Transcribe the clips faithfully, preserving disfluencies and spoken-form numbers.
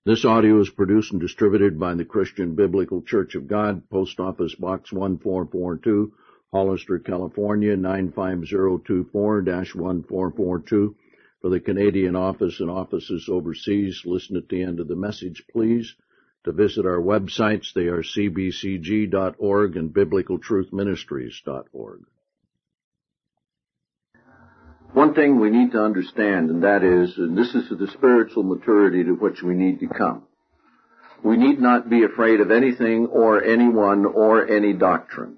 This audio is produced and distributed by the Christian Biblical Church of God, Post Office Box one four four two, Hollister, California, nine five zero two four dash one four four two. For the Canadian office and offices overseas, listen at the end of the message, please, to visit our websites. They are c b c g dot org and biblical truth ministries dot org. One thing we need to understand, and that is, and this is the spiritual maturity to which we need to come. We need not be afraid of anything or anyone or any doctrine.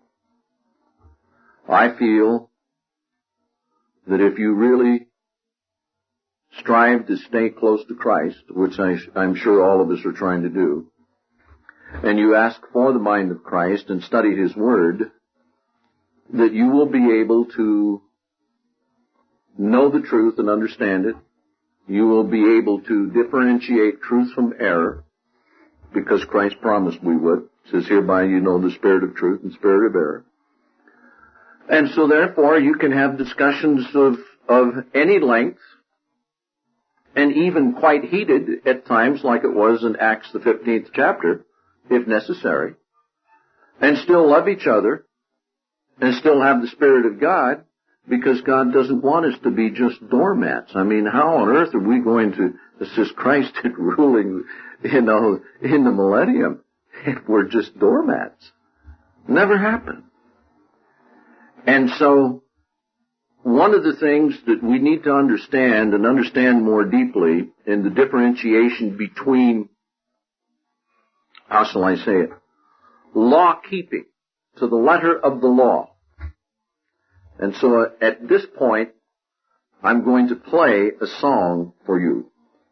I feel that if you really strive to stay close to Christ, which I, I'm sure all of us are trying to do, and you ask for the mind of Christ and study His Word, that you will be able to know the truth and understand it. You will be able to differentiate truth from error, because Christ promised we would. It says, hereby you know the spirit of truth and spirit of error. And so therefore you can have discussions of, of any length, and even quite heated at times, like it was in Acts the fifteenth chapter, if necessary, and still love each other, and still have the Spirit of God, because God doesn't want us to be just doormats. I mean, how on earth are we going to assist Christ in ruling, you know, in the millennium if we're just doormats? Never happen. And so, one of the things that we need to understand and understand more deeply in the differentiation between, how shall I say it, law-keeping to the letter of the law. And so at this point, I'm going to play a song for you.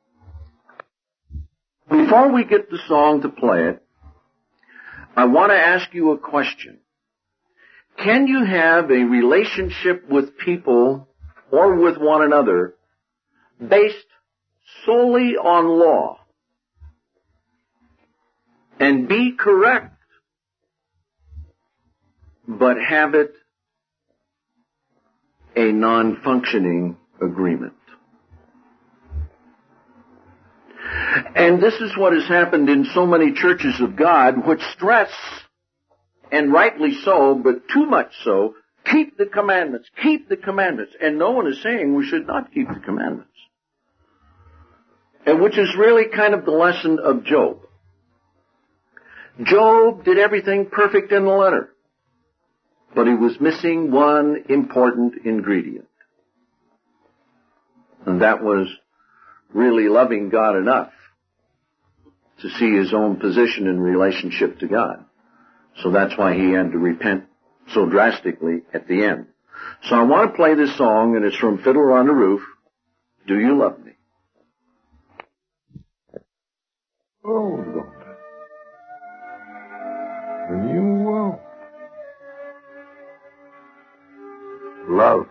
Before we get the song to play it, I want to ask you a question. Can you have a relationship with people or with one another based solely on law and be correct, but have it a non-functioning agreement? And this is what has happened in so many churches of God, which stress, and rightly so, but too much so, keep the commandments, keep the commandments. And no one is saying we should not keep the commandments. And which is really kind of the lesson of Job. Job did everything perfect in the letter, but he was missing one important ingredient. And that was really loving God enough to see his own position in relationship to God. So that's why he had to repent so drastically at the end. So I want to play this song, and it's from Fiddler on the Roof, Do You Love Me? Oh, Lord. And you will. Love.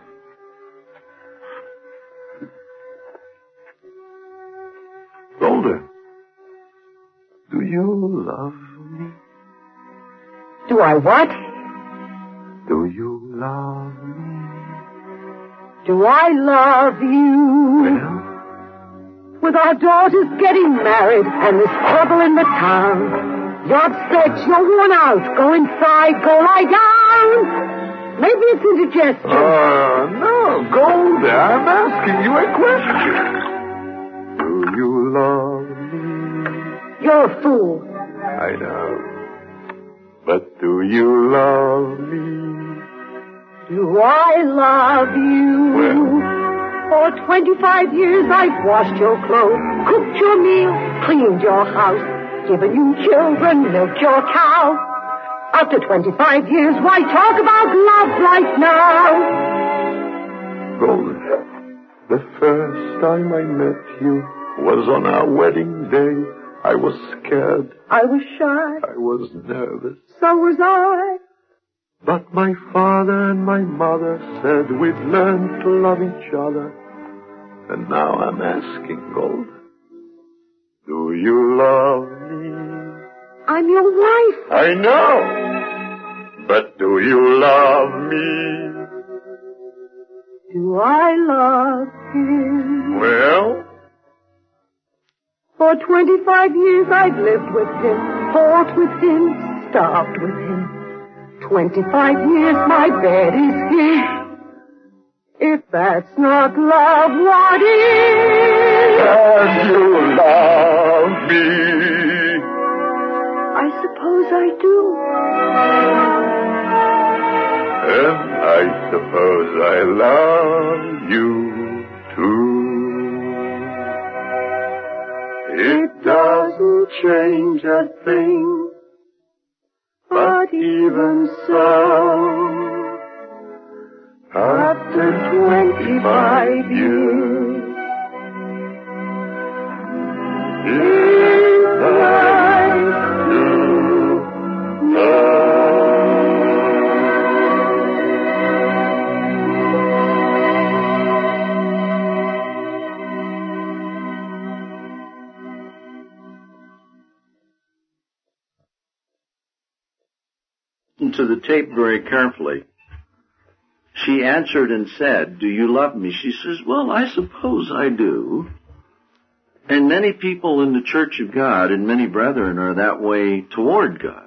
Golden, do you love me? Do I what? Do you love me? Do I love you? Well? With our daughters getting married and this trouble in the town, you're upset, you're worn out. Go inside, go lie down. Maybe it's indigestion. Uh, no, Goldie, I'm asking you a question. Do you love me? You're a fool. I know. But do you love me? Do I love you? Well? For twenty-five years I've washed your clothes, cooked your meal, cleaned your house, given you children, milked your cow. After twenty-five years, why talk about love right now? Golden, the first time I met you was on our wedding day. I was scared. I was shy. I was nervous. So was I. But my father and my mother said we'd learn to love each other. And now I'm asking, Gold, do you love me? I'm your wife. I know. But do you love me? Do I love him? Well? For twenty-five years I've lived with him, fought with him, starved with him. Twenty-five years my bed is his. If that's not love, what is? And you love me. I suppose I do. And I suppose I love you too. It doesn't change a thing, but even so, after twenty-five years, it's nice to know. To the tape very carefully. She answered and said, "Do you love me?" She says, "Well, I suppose I do." And many people in the Church of God and many brethren are that way toward God.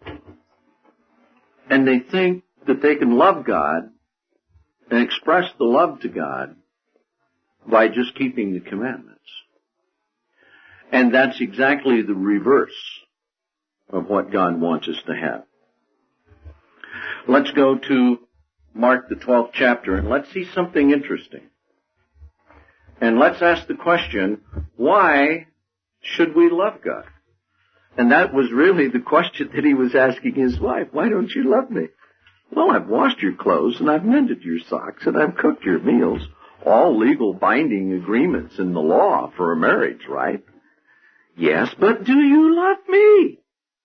And they think that they can love God and express the love to God by just keeping the commandments. And that's exactly the reverse of what God wants us to have. Let's go to Mark the twelfth chapter and let's see something interesting. And let's ask the question, why should we love God? And that was really the question that he was asking his wife. Why don't you love me? Well, I've washed your clothes and I've mended your socks and I've cooked your meals. All legal binding agreements in the law for a marriage, right? Yes, but do you love me?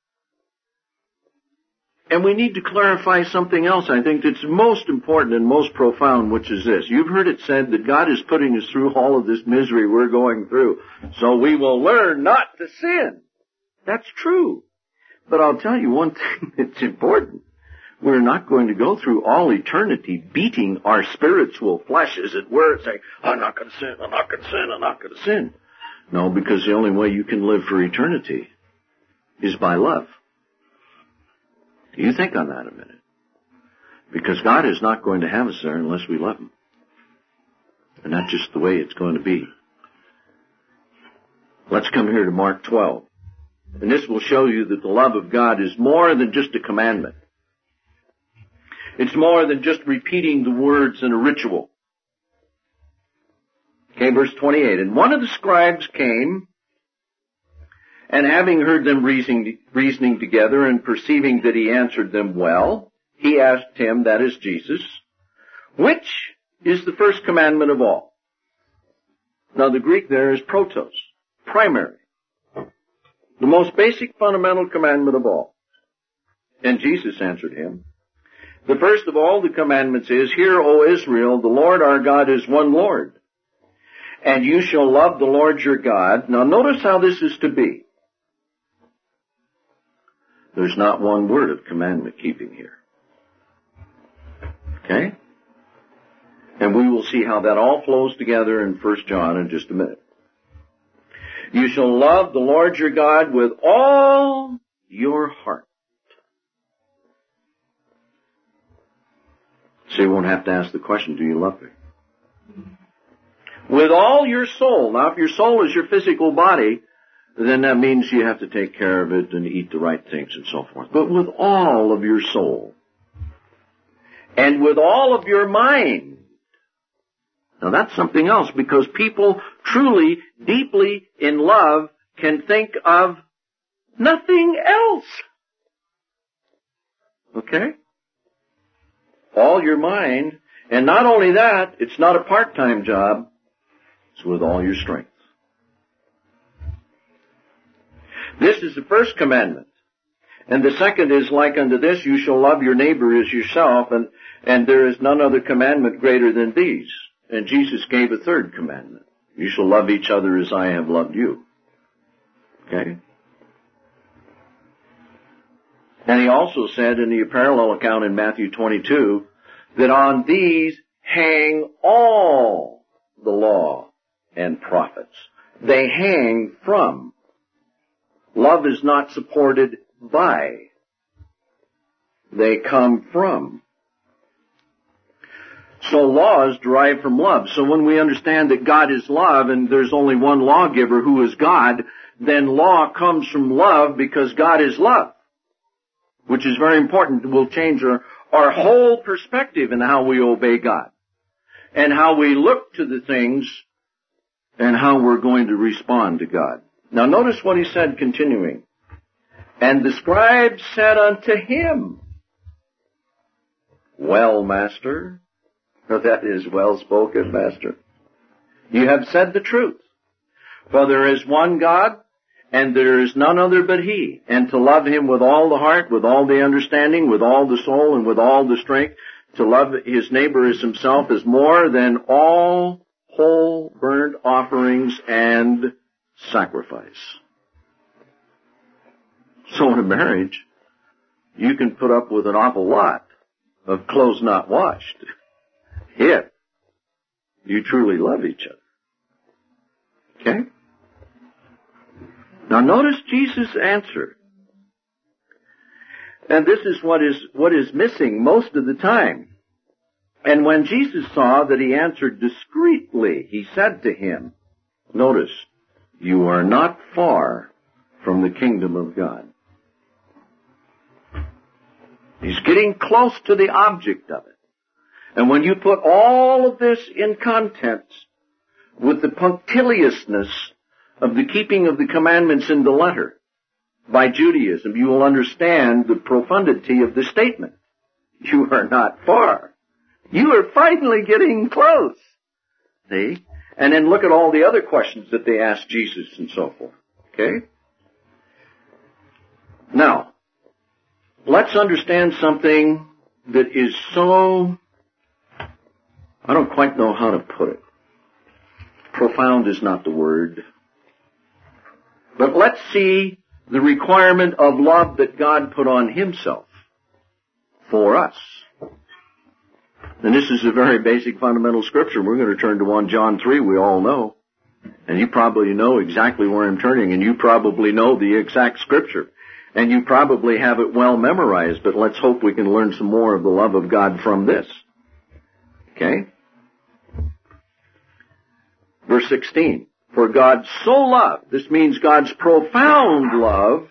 And we need to clarify something else, I think, that's most important and most profound, which is this. You've heard it said that God is putting us through all of this misery we're going through, so we will learn not to sin. That's true. But I'll tell you one thing that's important. We're not going to go through all eternity beating our spiritual flesh, as it were, saying, I'm not going to sin, I'm not going to sin, I'm not going to sin. No, because the only way you can live for eternity is by love. You think on that a minute. Because God is not going to have us there unless we love Him. And that's just the way it's going to be. Let's come here to Mark twelve. And this will show you that the love of God is more than just a commandment. It's more than just repeating the words in a ritual. Okay, verse twenty-eight. And one of the scribes came, and having heard them reasoning, reasoning together and perceiving that he answered them well, he asked him, that is Jesus, which is the first commandment of all? Now the Greek there is protos, primary. The most basic fundamental commandment of all. And Jesus answered him, the first of all the commandments is, Hear, O Israel, the Lord our God is one Lord. And you shall love the Lord your God. Now notice how this is to be. There's not one word of commandment keeping here. Okay? And we will see how that all flows together in First John in just a minute. You shall love the Lord your God with all your heart. So you won't have to ask the question, do you love me? With all your soul. Now, if your soul is your physical body, then that means you have to take care of it and eat the right things and so forth. But with all of your soul. And with all of your mind. Now that's something else, because people truly, deeply in love can think of nothing else. Okay? All your mind. And not only that, it's not a part-time job. It's with all your strength. This is the first commandment. And the second is, like unto this, you shall love your neighbor as yourself, and, and there is none other commandment greater than these. And Jesus gave a third commandment. You shall love each other as I have loved you. Okay? And he also said in the parallel account in Matthew twenty-two, that on these hang all the law and prophets. They hang from. Love is not supported by. They come from. So laws derive from love. So when we understand that God is love and there's only one lawgiver who is God, then law comes from love because God is love, which is very important. It will change our, our whole perspective in how we obey God and how we look to the things and how we're going to respond to God. Now notice what he said continuing. And the scribe said unto him, Well, master, that is well spoken, master. You have said the truth. For there is one God, and there is none other but he. And to love him with all the heart, with all the understanding, with all the soul, and with all the strength, to love his neighbor as himself is more than all whole burnt offerings and sacrifice. So in a marriage, you can put up with an awful lot of clothes not washed if you truly love each other. Okay? Now notice Jesus' answer. And this is what is what is missing most of the time. And when Jesus saw that he answered discreetly, he said to him, notice, you are not far from the kingdom of God. He's getting close to the object of it. And when you put all of this in context with the punctiliousness of the keeping of the commandments in the letter by Judaism, you will understand the profundity of the statement. You are not far. You are finally getting close. See? And then look at all the other questions that they asked Jesus and so forth. Okay? Now, let's understand something that is so, I don't quite know how to put it. Profound is not the word. But let's see the requirement of love that God put on himself for us. And this is a very basic fundamental scripture. We're going to turn to First John three, we all know. And you probably know exactly where I'm turning, and you probably know the exact scripture. And you probably have it well memorized, but let's hope we can learn some more of the love of God from this. Okay? Verse sixteen. For God so loved, this means God's profound love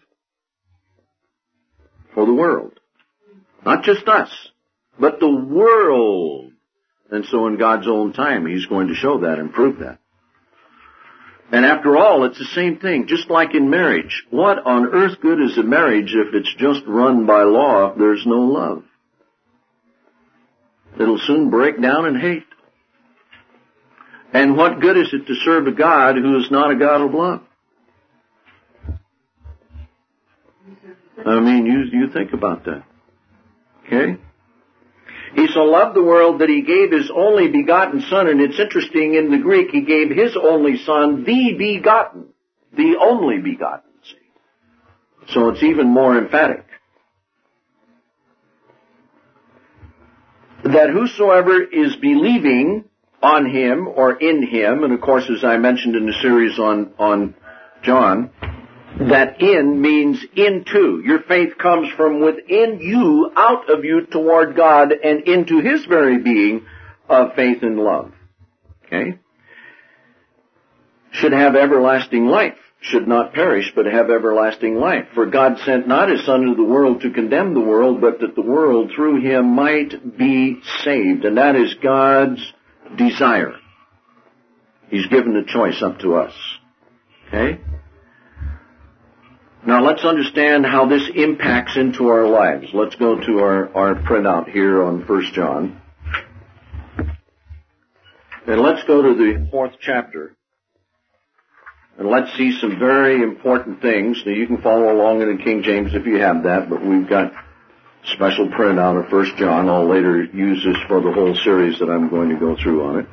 for the world. Not just us, but the world. And so in God's own time, he's going to show that and prove that. And after all, it's the same thing, just like in marriage. What on earth good is a marriage if it's just run by law, if there's no love? It'll soon break down in hate. And what good is it to serve a God who is not a God of love? I mean, you, you think about that. Okay? He so loved the world that he gave his only begotten Son, and it's interesting, in the Greek, he gave his only Son, the begotten, the only begotten, see. So it's even more emphatic. That whosoever is believing on him or in him, and of course, as I mentioned in the series on, on John, that in means into. Your faith comes from within you, out of you, toward God, and into his very being of faith and love. Okay? Should have everlasting life. Should not perish, but have everlasting life. For God sent not his Son into the world to condemn the world, but that the world through him might be saved. And that is God's desire. He's given the choice up to us. Okay? Now let's understand how this impacts into our lives. Let's go to our, our printout here on First John. And let's go to the fourth chapter. And let's see some very important things. Now you can follow along in the King James if you have that, but we've got special printout of First John. I'll later use this for the whole series that I'm going to go through on it.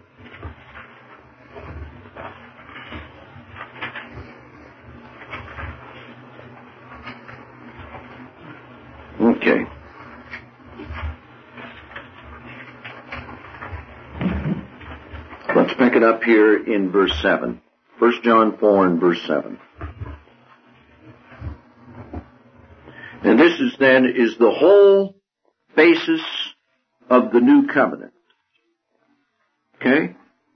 Okay. Let's pick it up here in verse seven. First John four and verse seven. And this is then is the whole basis of the new covenant. Okay?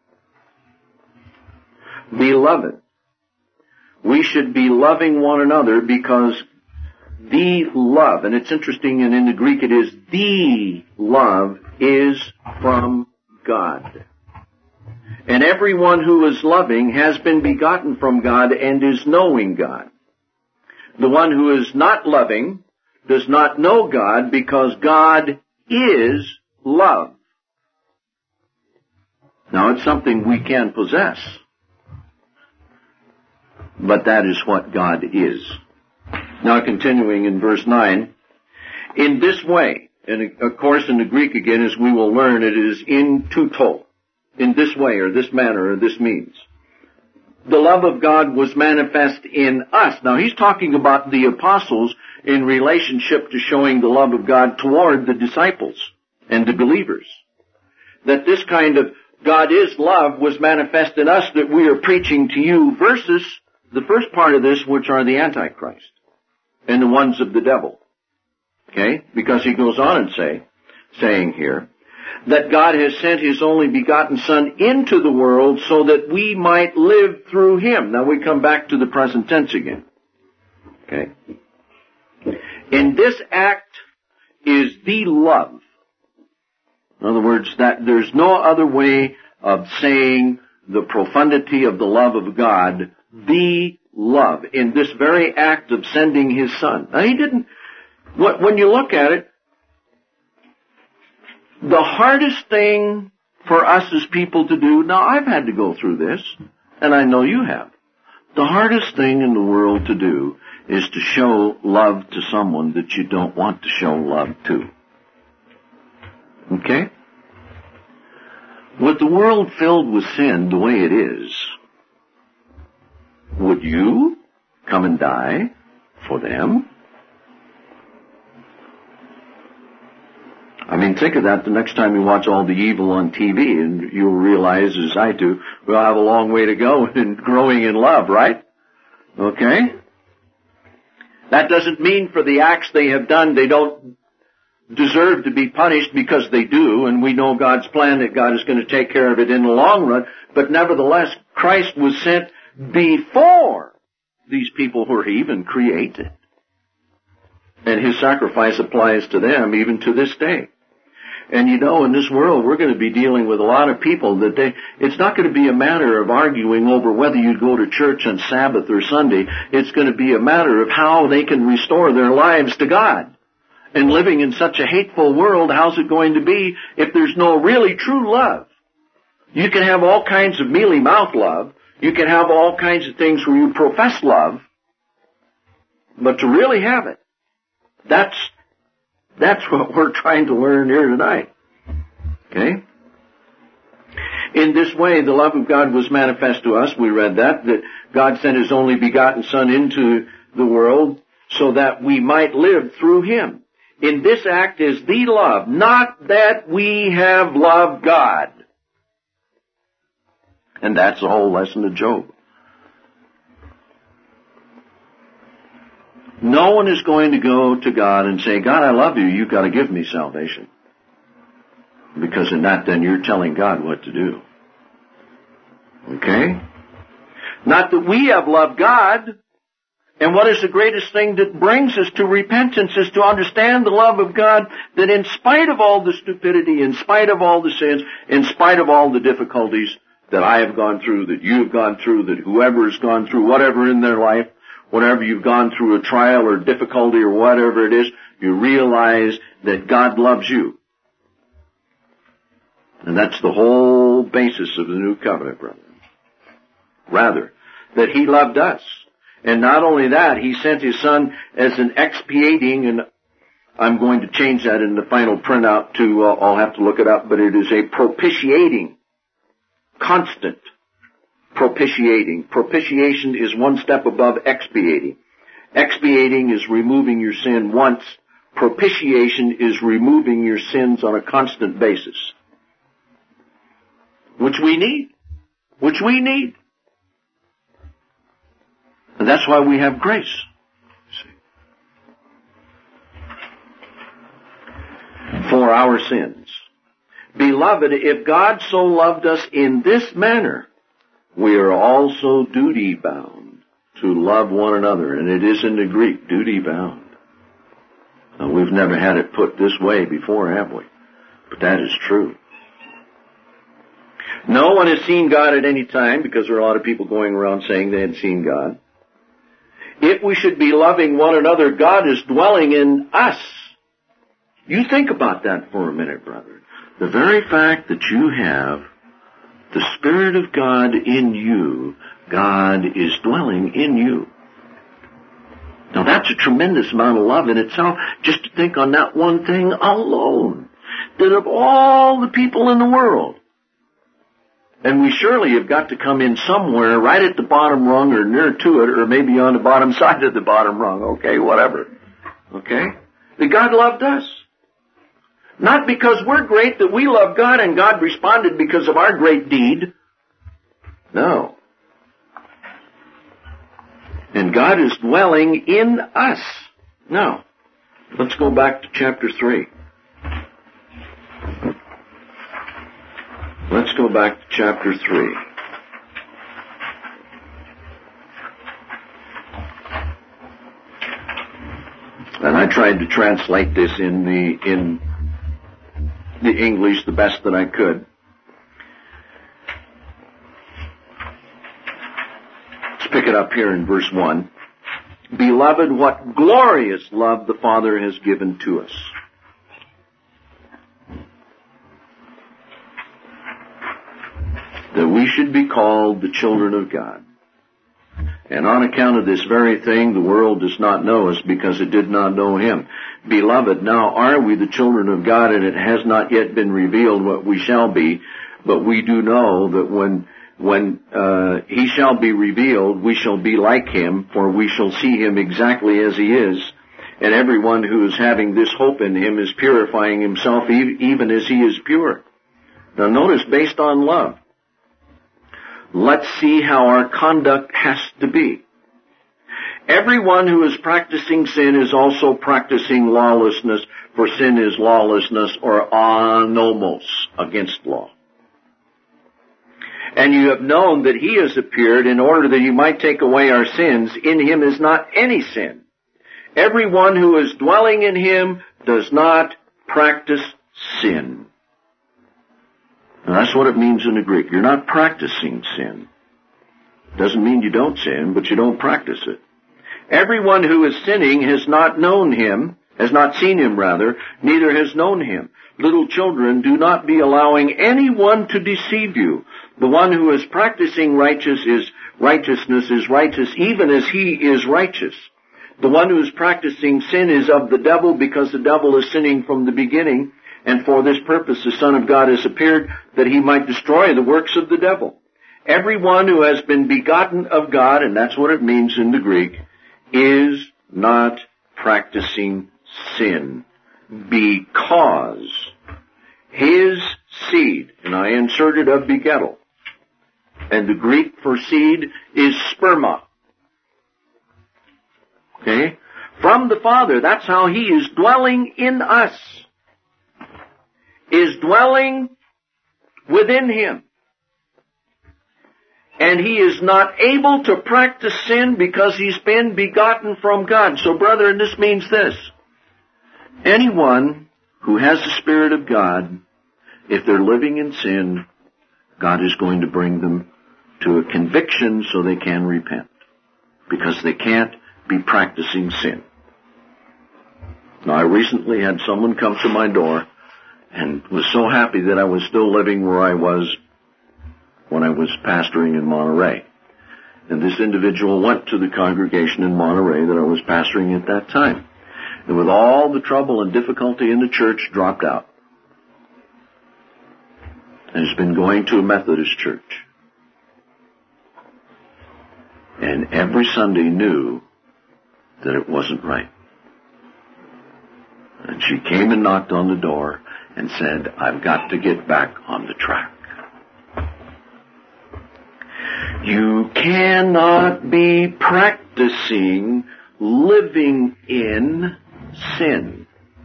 Beloved, we should be loving one another because the love, and it's interesting, and in the Greek it is the love, is from God. And everyone who is loving has been begotten from God and is knowing God. The one who is not loving does not know God because God is love. Now, it's something we can possess, but that is what God is. Now, continuing in verse nine, in this way, and of course in the Greek again, as we will learn, it is in tuto, in this way, or this manner, or this means. The love of God was manifest in us. Now, he's talking about the apostles in relationship to showing the love of God toward the disciples and the believers. That this kind of God is love was manifest in us that we are preaching to you versus the first part of this, which are the Antichrist and the ones of the devil. Okay? Because he goes on and say, saying here, that God has sent His only begotten Son into the world so that we might live through Him. Now we come back to the present tense again. Okay? In this act is the love. In other words, that there's no other way of saying the profundity of the love of God, the love, in this very act of sending His Son. Now He didn't, when you look at it, the hardest thing for us as people to do, now I've had to go through this, and I know you have. The hardest thing in the world to do is to show love to someone that you don't want to show love to. Okay? With the world filled with sin the way it is, would you come and die for them? I mean, think of that the next time you watch all the evil on T V, and you'll realize, as I do, we'll have a long way to go in growing in love, right? Okay? That doesn't mean for the acts they have done they don't deserve to be punished, because they do, and we know God's plan that God is going to take care of it in the long run, but nevertheless, Christ was sent before these people were even created. And His sacrifice applies to them even to this day. And you know, in this world, we're going to be dealing with a lot of people that they, it's not going to be a matter of arguing over whether you go to church on Sabbath or Sunday. It's going to be a matter of how they can restore their lives to God. And living in such a hateful world, how's it going to be if there's no really true love? You can have all kinds of mealy-mouth love. You can have all kinds of things where you profess love. But to really have it, that's That's what we're trying to learn here tonight. Okay? In this way, the love of God was manifest to us. We read that, that God sent His only begotten Son into the world so that we might live through Him. In this act is the love, not that we have loved God. And that's the whole lesson of Job. No one is going to go to God and say, God, I love you, you've got to give me salvation. Because in that, then you're telling God what to do. Okay? Not that we have loved God. And what is the greatest thing that brings us to repentance is to understand the love of God, that in spite of all the stupidity, in spite of all the sins, in spite of all the difficulties that I have gone through, that you have gone through, that whoever has gone through, whatever in their life, whenever you've gone through a trial or difficulty or whatever it is, you realize that God loves you. And that's the whole basis of the new covenant, brethren. Rather, that He loved us. And not only that, He sent His Son as an expiating, and I'm going to change that in the final printout to, uh, I'll have to look it up, but it is a propitiating, constant propitiating. Propitiation is one step above expiating. Expiating is removing your sin once. Propitiation is removing your sins on a constant basis. Which we need. Which we need. And that's why we have grace. See? For our sins. Beloved, if God so loved us in this manner, we are also duty bound to love one another. And it is in the Greek, duty bound. Now, we've never had it put this way before, have we? But that is true. No one has seen God at any time, because there are a lot of people going around saying they had seen God. If we should be loving one another, God is dwelling in us. You think about that for a minute, brother. The very fact that you have the Spirit of God in you, God is dwelling in you. Now that's a tremendous amount of love in itself, just to think on that one thing alone. That of all the people in the world, and we surely have got to come in somewhere right at the bottom rung or near to it, or maybe on the bottom side of the bottom rung, okay, whatever. Okay? That God loved us. Not because we're great that we love God and God responded because of our great deed. No. And God is dwelling in us. Now, let's go back to chapter three. Let's go back to chapter three. And I tried to translate this in the in the English the best that I could. Let's pick it up here in verse one. Beloved, what glorious love the Father has given to us. That we should be called the children of God. And on account of this very thing, the world does not know us because it did not know Him. Beloved, now are we the children of God, and it has not yet been revealed what we shall be, but we do know that when when uh, He shall be revealed, we shall be like Him, for we shall see Him exactly as He is. And everyone who is having this hope in Him is purifying himself even as He is pure. Now notice, based on love. Let's see how our conduct has to be. Everyone who is practicing sin is also practicing lawlessness, for sin is lawlessness, or anomos, against law. And you have known that He has appeared in order that He might take away our sins. In Him is not any sin. Everyone who is dwelling in Him does not practice sin. Now, that's what it means in the Greek. You're not practicing sin. Doesn't mean you don't sin, but you don't practice it. Everyone who is sinning has not known Him, has not seen Him rather, neither has known Him. Little children, do not be allowing anyone to deceive you. The one who is practicing righteous is, righteousness is righteous even as he is righteous. The one who is practicing sin is of the devil, because the devil is sinning from the beginning. And for this purpose the Son of God has appeared, that He might destroy the works of the devil. Everyone who has been begotten of God, and that's what it means in the Greek, is not practicing sin, because his seed, and I inserted a begettal, and the Greek for seed is sperma. Okay? From the Father, that's how He is dwelling in us. Is dwelling within Him. And he is not able to practice sin because he's been begotten from God. So, brethren, this means this. Anyone who has the Spirit of God, if they're living in sin, God is going to bring them to a conviction so they can repent. Because they can't be practicing sin. Now, I recently had someone come to my door and was so happy that I was still living where I was when I was pastoring in Monterey. And this individual went to the congregation in Monterey that I was pastoring at that time. And with all the trouble and difficulty in the church, dropped out. And has been going to a Methodist church. And every Sunday knew that it wasn't right. And she came and knocked on the door and said, I've got to get back on the track. You cannot be practicing living in sin.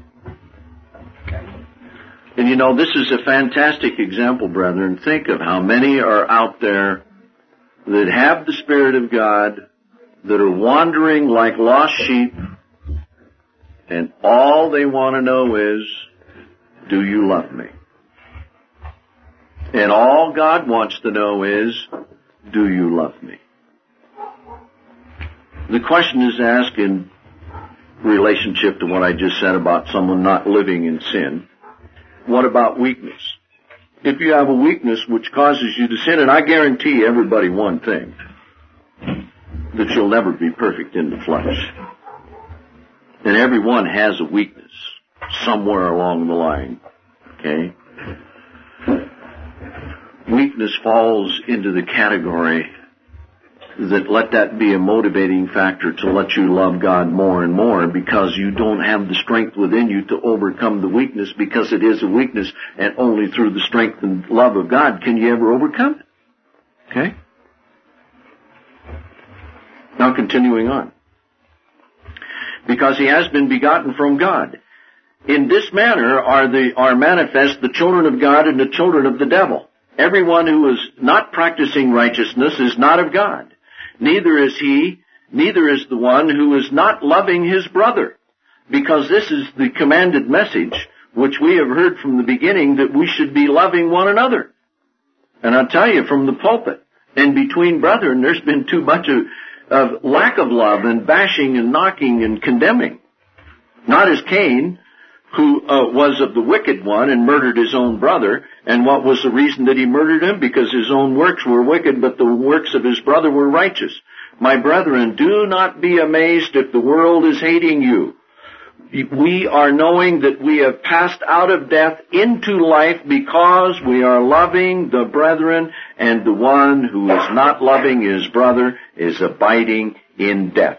And you know, this is a fantastic example, brethren. Think of how many are out there that have the Spirit of God, that are wandering like lost sheep, and all they want to know is, do you love me? And all God wants to know is, do you love me? The question is asked in relationship to what I just said about someone not living in sin. What about weakness? If you have a weakness which causes you to sin, and I guarantee everybody one thing, that you'll never be perfect in the flesh. And everyone has a weakness somewhere along the line. Okay? Weakness falls into the category that let that be a motivating factor to let you love God more and more, because you don't have the strength within you to overcome the weakness, because it is a weakness, and only through the strength and love of God can you ever overcome it. Okay? Now continuing on. Because he has been begotten from God. In this manner are the are manifest the children of God and the children of the devil. Everyone who is not practicing righteousness is not of God. Neither is he, neither is the one who is not loving his brother. Because this is the commanded message which we have heard from the beginning, that we should be loving one another. And I'll tell you, from the pulpit and between brethren, there's been too much of, of lack of love and bashing and knocking and condemning. Not as Cain, who uh, was of the wicked one and murdered his own brother. And what was the reason that he murdered him? Because his own works were wicked, but the works of his brother were righteous. My brethren, do not be amazed if the world is hating you. We are knowing that we have passed out of death into life because we are loving the brethren, and the one who is not loving his brother is abiding in death.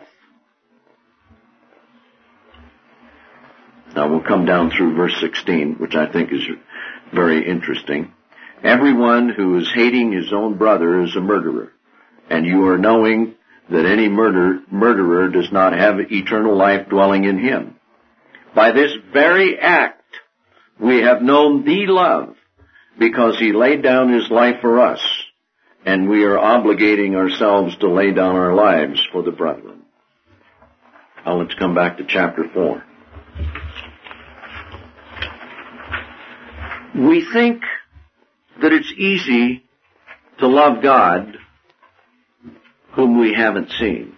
Now we'll come down through verse sixteen, which I think is very interesting. Everyone who is hating his own brother is a murderer, and you are knowing that any murder, murderer does not have eternal life dwelling in him. By this very act we have known the love, because he laid down his life for us, and we are obligating ourselves to lay down our lives for the brethren. Now let's come back to chapter four. We think that it's easy to love God whom we haven't seen.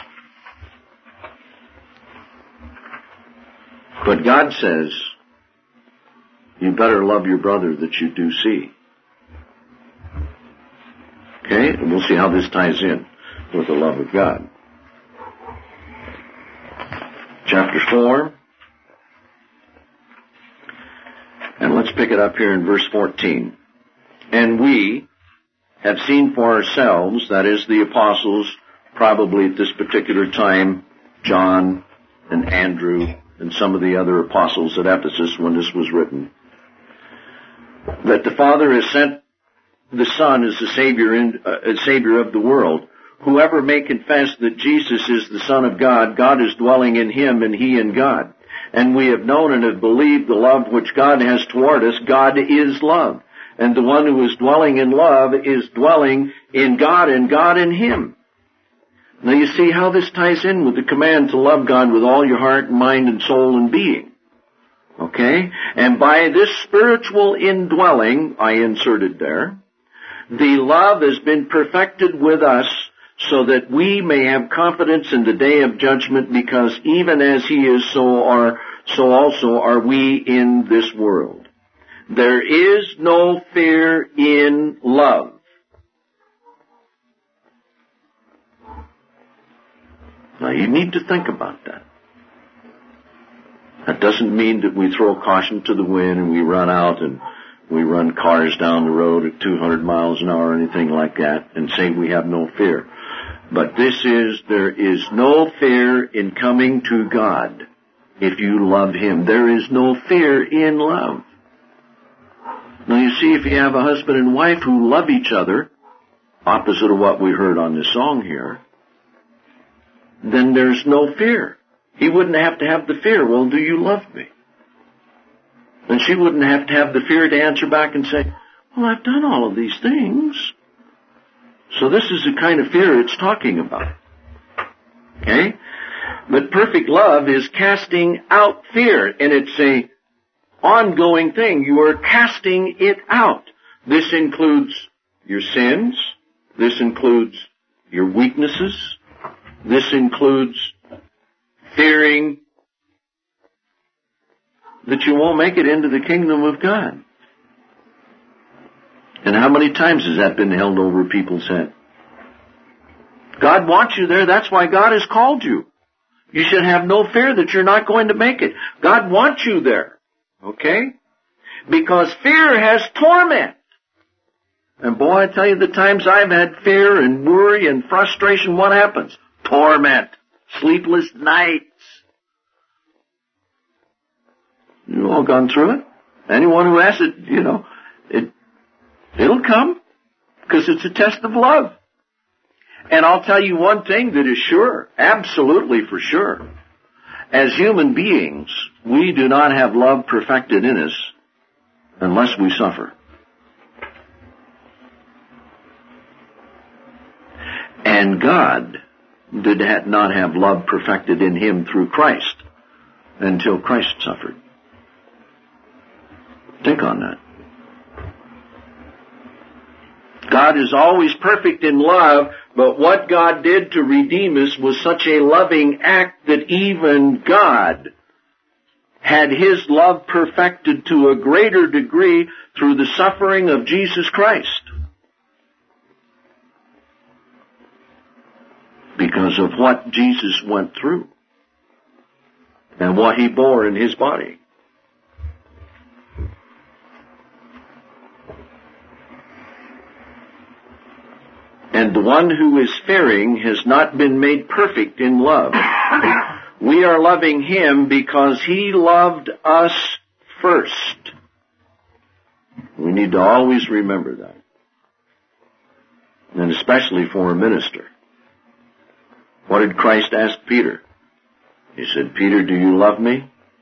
But God says, you better love your brother that you do see. Okay? And we'll see how this ties in with the love of God. Chapter four. And let's pick it up here in verse fourteen. And we have seen for ourselves, that is the apostles, probably at this particular time, John and Andrew and some of the other apostles at Ephesus when this was written, that the Father has sent the Son as the Savior, in, uh, Savior of the world. Whoever may confess that Jesus is the Son of God, God is dwelling in him and he in God. And we have known and have believed the love which God has toward us. God is love. And the one who is dwelling in love is dwelling in God and God in him. Now you see how this ties in with the command to love God with all your heart, mind, and soul and being. Okay? And by this spiritual indwelling, I inserted there, the love has been perfected with us so that we may have confidence in the day of judgment, because even as he is, so are, so also are we in this world. There is no fear in love. Now you need to think about that. That doesn't mean that we throw caution to the wind and we run out and we run cars down the road at two hundred miles an hour or anything like that and say we have no fear. But this is, there is no fear in coming to God if you love him. There is no fear in love. Now you see, if you have a husband and wife who love each other, opposite of what we heard on this song here, then there's no fear. He wouldn't have to have the fear, well, do you love me? And she wouldn't have to have the fear to answer back and say, well, I've done all of these things. So this is the kind of fear it's talking about. Okay? But perfect love is casting out fear, and it's a ongoing thing. You are casting it out. This includes your sins. This includes your weaknesses. This includes fearing that you won't make it into the kingdom of God. And how many times has that been held over people's head? God wants you there. That's why God has called you. You should have no fear that you're not going to make it. God wants you there. Okay? Because fear has torment. And boy, I tell you, the times I've had fear and worry and frustration, what happens? Torment. Sleepless nights. You've all gone through it. Anyone who has it, you know, it, it'll come. Because it's a test of love. And I'll tell you one thing that is sure, absolutely for sure. As human beings, we do not have love perfected in us unless we suffer. And God did not have love perfected in Him through Christ until Christ suffered. Think on that. God is always perfect in love, but what God did to redeem us was such a loving act that even God had His love perfected to a greater degree through the suffering of Jesus Christ. Because of what Jesus went through and what He bore in His body. And the one who is fearing has not been made perfect in love. We are loving Him because He loved us first. We need to always remember that. And especially for a minister. What did Christ ask Peter? He said, Peter, do you love me?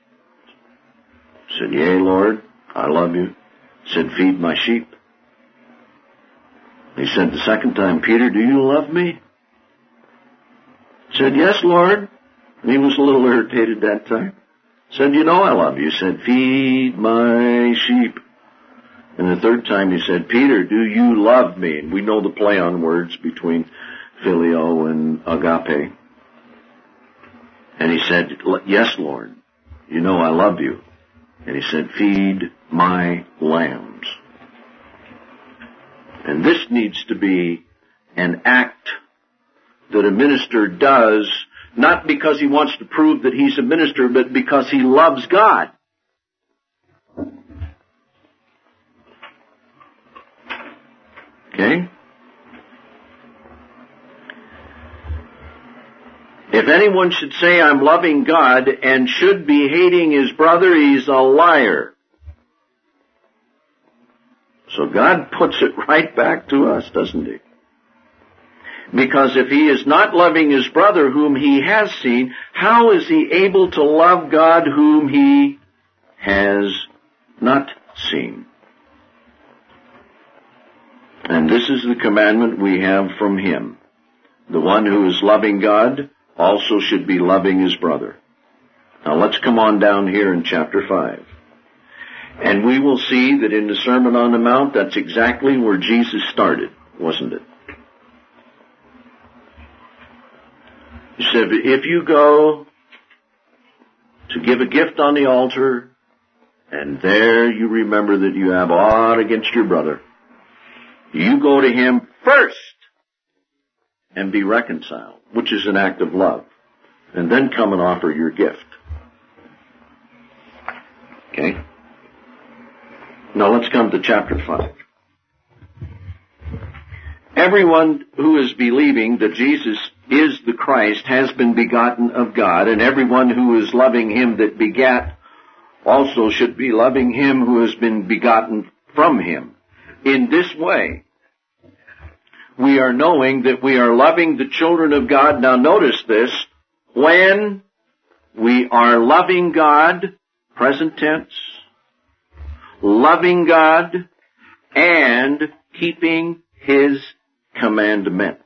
He said, yea, Lord, I love you. He said, feed my sheep. He said the second time, Peter, do you love me? He said, yes, Lord. And he was a little irritated that time. He said, you know I love you. He said, feed my sheep. And the third time he said, Peter, do you love me? And we know the play on words between phileo and agape. And he said, yes, Lord. You know I love you. And he said, feed my lambs. And this needs to be an act that a minister does, not because he wants to prove that he's a minister, but because he loves God. Okay? If anyone should say, I'm loving God, and should be hating his brother, he's a liar. So God puts it right back to us, doesn't He? Because if he is not loving his brother whom he has seen, how is he able to love God whom he has not seen? And this is the commandment we have from Him. The one who is loving God also should be loving his brother. Now let's come on down here in chapter five. And we will see that in the Sermon on the Mount, that's exactly where Jesus started, wasn't it? He said, if you go to give a gift on the altar, and there you remember that you have aught against your brother, you go to him first and be reconciled, which is an act of love, and then come and offer your gift. Okay? Now let's come to chapter five. Everyone who is believing that Jesus is the Christ has been begotten of God, and everyone who is loving Him that begat also should be loving Him who has been begotten from Him. In this way, we are knowing that we are loving the children of God. Now notice this, when we are loving God, present tense, loving God, and keeping His commandments.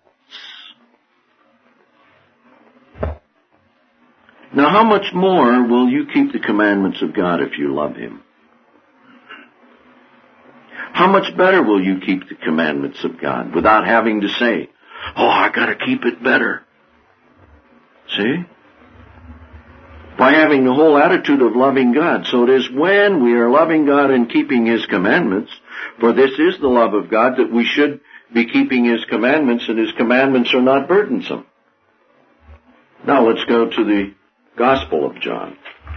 Now how much more will you keep the commandments of God if you love Him? How much better will you keep the commandments of God without having to say, oh, I gotta keep it better. See? By having the whole attitude of loving God. So it is when we are loving God and keeping His commandments, for this is the love of God, that we should be keeping His commandments, and His commandments are not burdensome. Now let's go to the Gospel of John.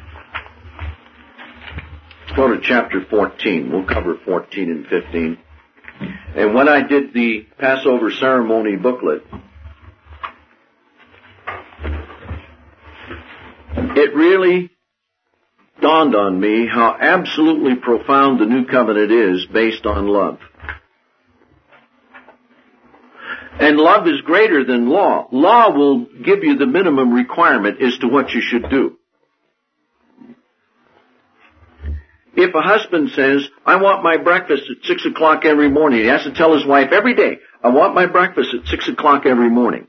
Let's go to chapter fourteen. We'll cover fourteen and fifteen. And when I did the Passover ceremony booklet, it really dawned on me how absolutely profound the new covenant is based on love. And love is greater than law. Law will give you the minimum requirement as to what you should do. If a husband says, I want my breakfast at six o'clock every morning, he has to tell his wife every day, I want my breakfast at six o'clock every morning.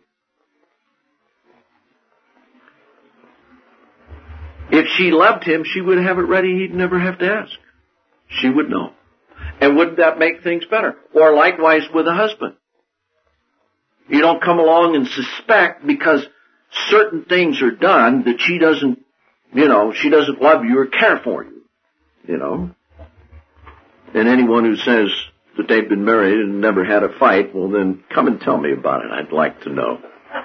If she loved him, she would have it ready. He'd never have to ask. She would know. And wouldn't that make things better? Or likewise with a husband. You don't come along and suspect because certain things are done that she doesn't, you know, she doesn't love you or care for you. You know. And anyone who says that they've been married and never had a fight, well then come and tell me about it. I'd like to know.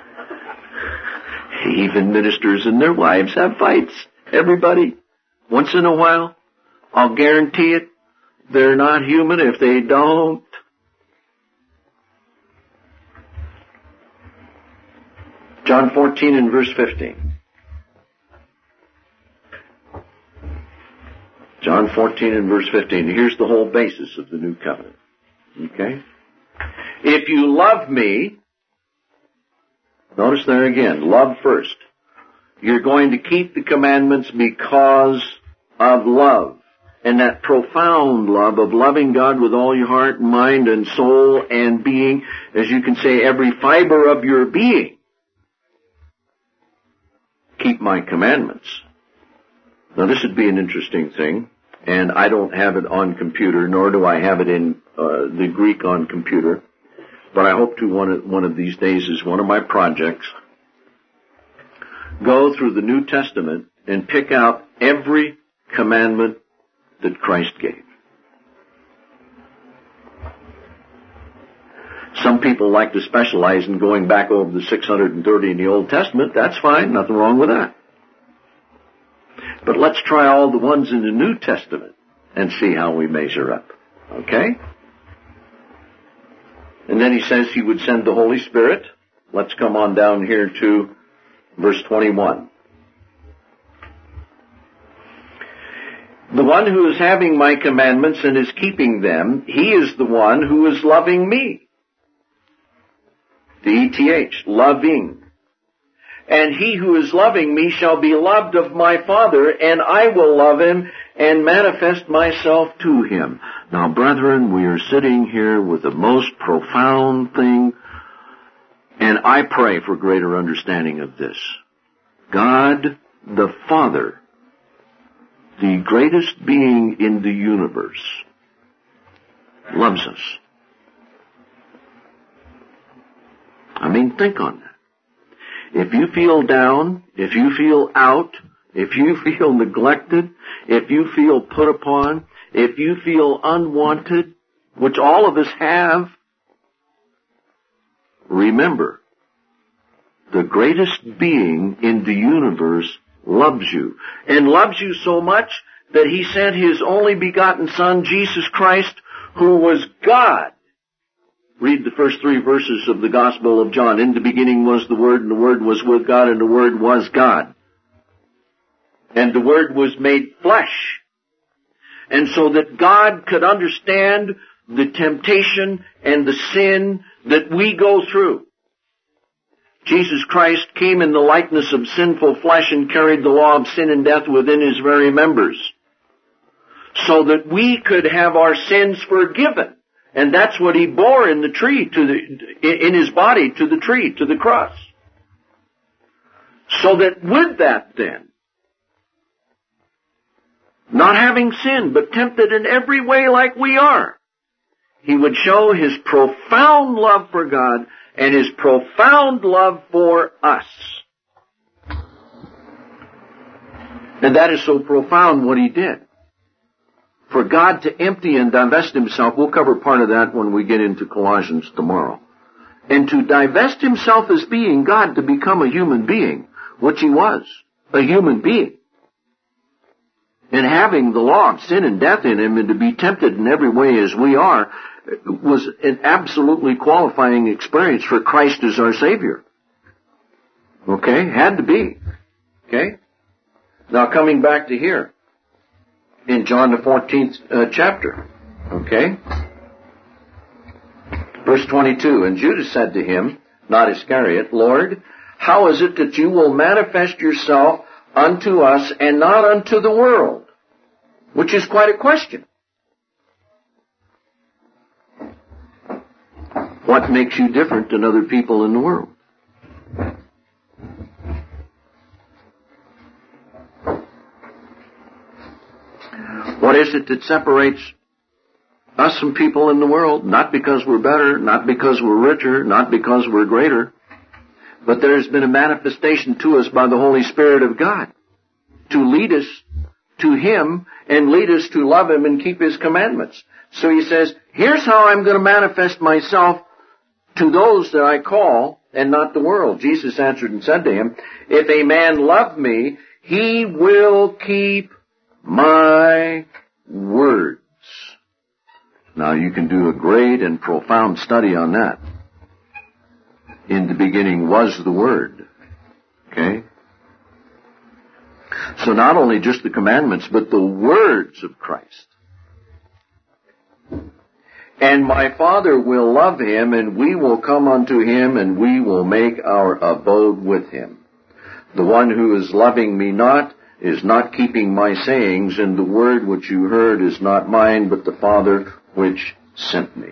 Even ministers and their wives have fights. Everybody. Once in a while. I'll guarantee it. They're not human if they don't. John fourteen and verse fifteen. John fourteen and verse fifteen. Here's the whole basis of the new covenant. Okay? If you love me, notice there again, love first. You're going to keep the commandments because of love. And that profound love of loving God with all your heart, mind, and soul and being, as you can say, every fiber of your being. Keep my commandments. Now this would be an interesting thing, and I don't have it on computer, nor do I have it in uh, the Greek on computer, but I hope to one of, one of these days, as one of my projects, go through the New Testament and pick out every commandment that Christ gave. Some people like to specialize in going back over the six hundred thirty in the Old Testament. That's fine. Nothing wrong with that. But let's try all the ones in the New Testament and see how we measure up. Okay? And then he says he would send the Holy Spirit. Let's come on down here to verse twenty-one. The one who is having my commandments and is keeping them, he is the one who is loving me. The E T H, loving. And he who is loving me shall be loved of my Father, and I will love him and manifest myself to him. Now, brethren, we are sitting here with the most profound thing, and I pray for greater understanding of this. God the Father, the greatest being in the universe, loves us. I mean, think on that. If you feel down, if you feel out, if you feel neglected, if you feel put upon, if you feel unwanted, which all of us have, remember, the greatest being in the universe loves you, and loves you so much that he sent his only begotten Son, Jesus Christ, who was God. Read the first three verses of the Gospel of John. In the beginning was the Word, and the Word was with God, and the Word was God. And the Word was made flesh. And so that God could understand the temptation and the sin that we go through. Jesus Christ came in the likeness of sinful flesh and carried the law of sin and death within his very members, so that we could have our sins forgiven. And that's what he bore in the tree, to the, in his body, to the tree, to the cross. So that with that then, not having sinned, but tempted in every way like we are, he would show his profound love for God and his profound love for us. And that is so profound what he did. For God to empty and divest himself, we'll cover part of that when we get into Colossians tomorrow. And to divest himself as being God, to become a human being, which he was, a human being. And having the law of sin and death in him, and to be tempted in every way as we are, was an absolutely qualifying experience for Christ as our Savior. Okay? Had to be. Okay? Now coming back to here, in John the fourteenth uh, chapter. Okay? Verse twenty-two, and Judas said to him, not Iscariot, Lord, how is it that you will manifest yourself unto us and not unto the world? Which is quite a question. What makes you different than other people in the world? What is it that separates us from people in the world? Not because we're better, not because we're richer, not because we're greater, but there's been a manifestation to us by the Holy Spirit of God to lead us to him and lead us to love him and keep his commandments. So he says, here's how I'm going to manifest myself to those that I call and not the world. Jesus answered and said to him, if a man love me, he will keep my words. Now you can do a great and profound study on that. In the beginning was the Word. Okay? So not only just the commandments, but the words of Christ. And my Father will love him, and we will come unto him, and we will make our abode with him. The one who is loving me not is not keeping my sayings, and the word which you heard is not mine, but the Father which sent me.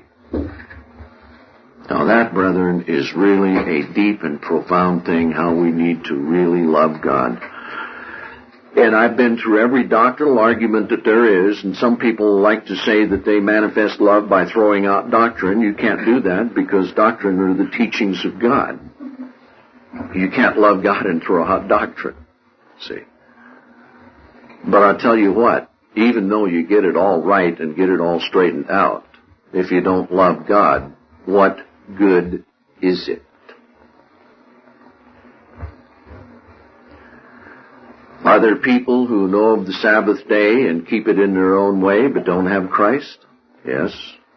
Now that, brethren, is really a deep and profound thing, how we need to really love God. And I've been through every doctrinal argument that there is, and some people like to say that they manifest love by throwing out doctrine. You can't do that, because doctrine are the teachings of God. You can't love God and throw out doctrine. See? But I'll tell you what, even though you get it all right and get it all straightened out, if you don't love God, what good is it? Are there people who know of the Sabbath day and keep it in their own way but don't have Christ? Yes.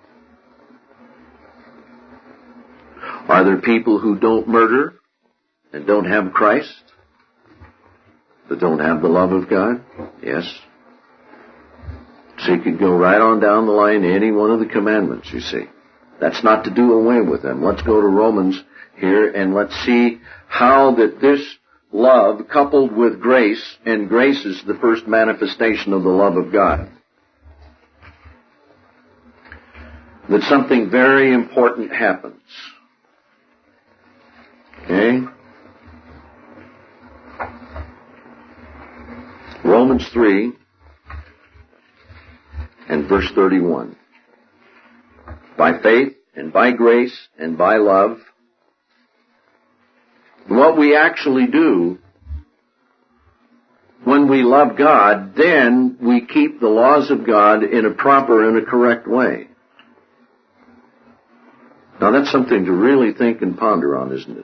Are there people who don't murder and don't have Christ, but don't have the love of God? Yes. So you could go right on down the line to any one of the commandments, you see. That's not to do away with them. Let's go to Romans here and let's see how that this love coupled with grace, and grace is the first manifestation of the love of God, that something very important happens. Okay? Romans three and verse thirty-one. By faith and by grace and by love, what we actually do when we love God, then we keep the laws of God in a proper and a correct way. Now that's something to really think and ponder on, isn't it?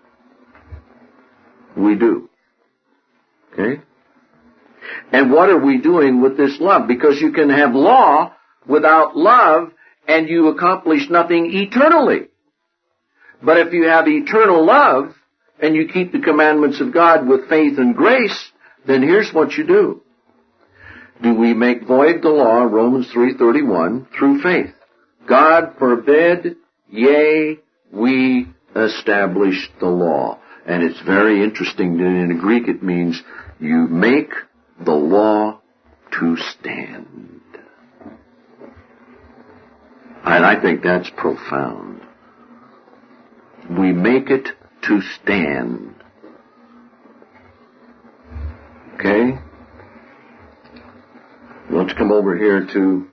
We do. Okay? And what are we doing with this love? Because you can have law without love and you accomplish nothing eternally. But if you have eternal love and you keep the commandments of God with faith and grace, then here's what you do. Do we make void the law, Romans three thirty-one, through faith? God forbid, yea, we establish the law. And it's very interesting that in the Greek it means you make the law to stand. And I think that's profound. We make it to stand. Okay? Let's come over here to...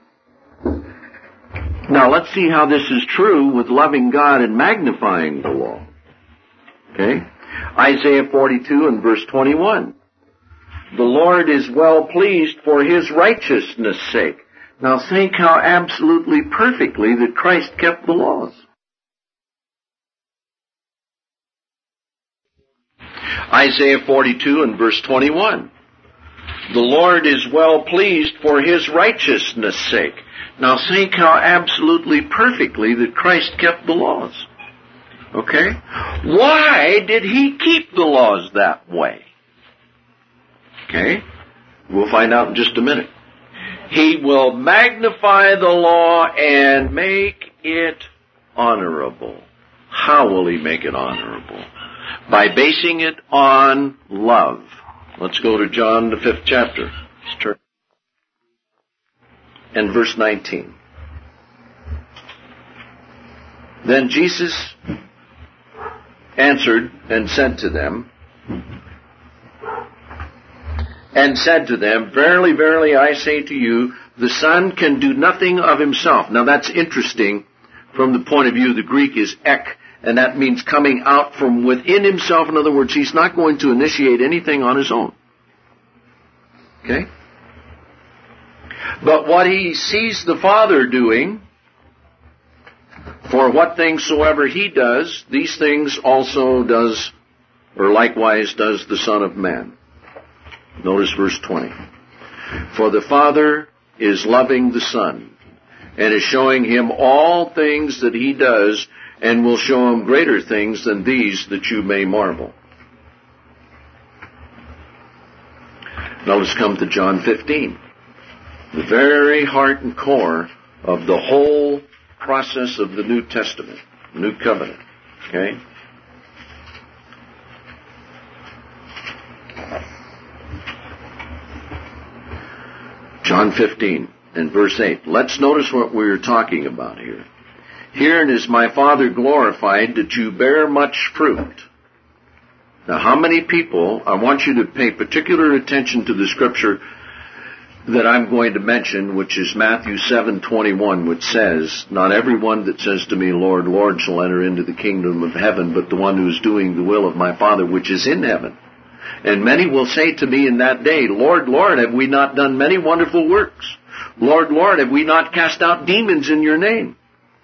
Now let's see how this is true with loving God and magnifying the law. Okay? Isaiah forty-two and verse twenty-one. The Lord is well pleased for His righteousness' sake. Now think how absolutely perfectly that Christ kept the laws. Isaiah forty-two and verse twenty-one. The Lord is well pleased for His righteousness' sake. Now think how absolutely perfectly that Christ kept the laws. Okay? Why did He keep the laws that way? Okay? We'll find out in just a minute. He will magnify the law and make it honorable. How will He make it honorable? By basing it on love. Let's go to John, the fifth chapter. And verse nineteen. Then Jesus answered and said to them, and said to them, Verily, verily, I say to you, the Son can do nothing of Himself. Now that's interesting from the point of view, the Greek is ek, and that means coming out from within Himself. In other words, He's not going to initiate anything on His own. Okay? But what He sees the Father doing, for what things soever He does, these things also does, or likewise does the Son of Man. Notice verse twenty. For the Father is loving the Son, and is showing Him all things that He does, and will show Him greater things than these, that you may marvel. Now let's come to John fifteen. The very heart and core of the whole process of the New Testament, New Covenant. Okay? John fifteen and verse eight. Let's notice what we're talking about here. Herein is my Father glorified, that you bear much fruit. Now, how many people, I want you to pay particular attention to the scripture that I'm going to mention, which is Matthew seven twenty-one, which says, Not everyone that says to me, Lord, Lord, shall enter into the kingdom of heaven, but the one who is doing the will of my Father which is in heaven. And many will say to me in that day, Lord, Lord, have we not done many wonderful works? Lord, Lord, have we not cast out demons in your name?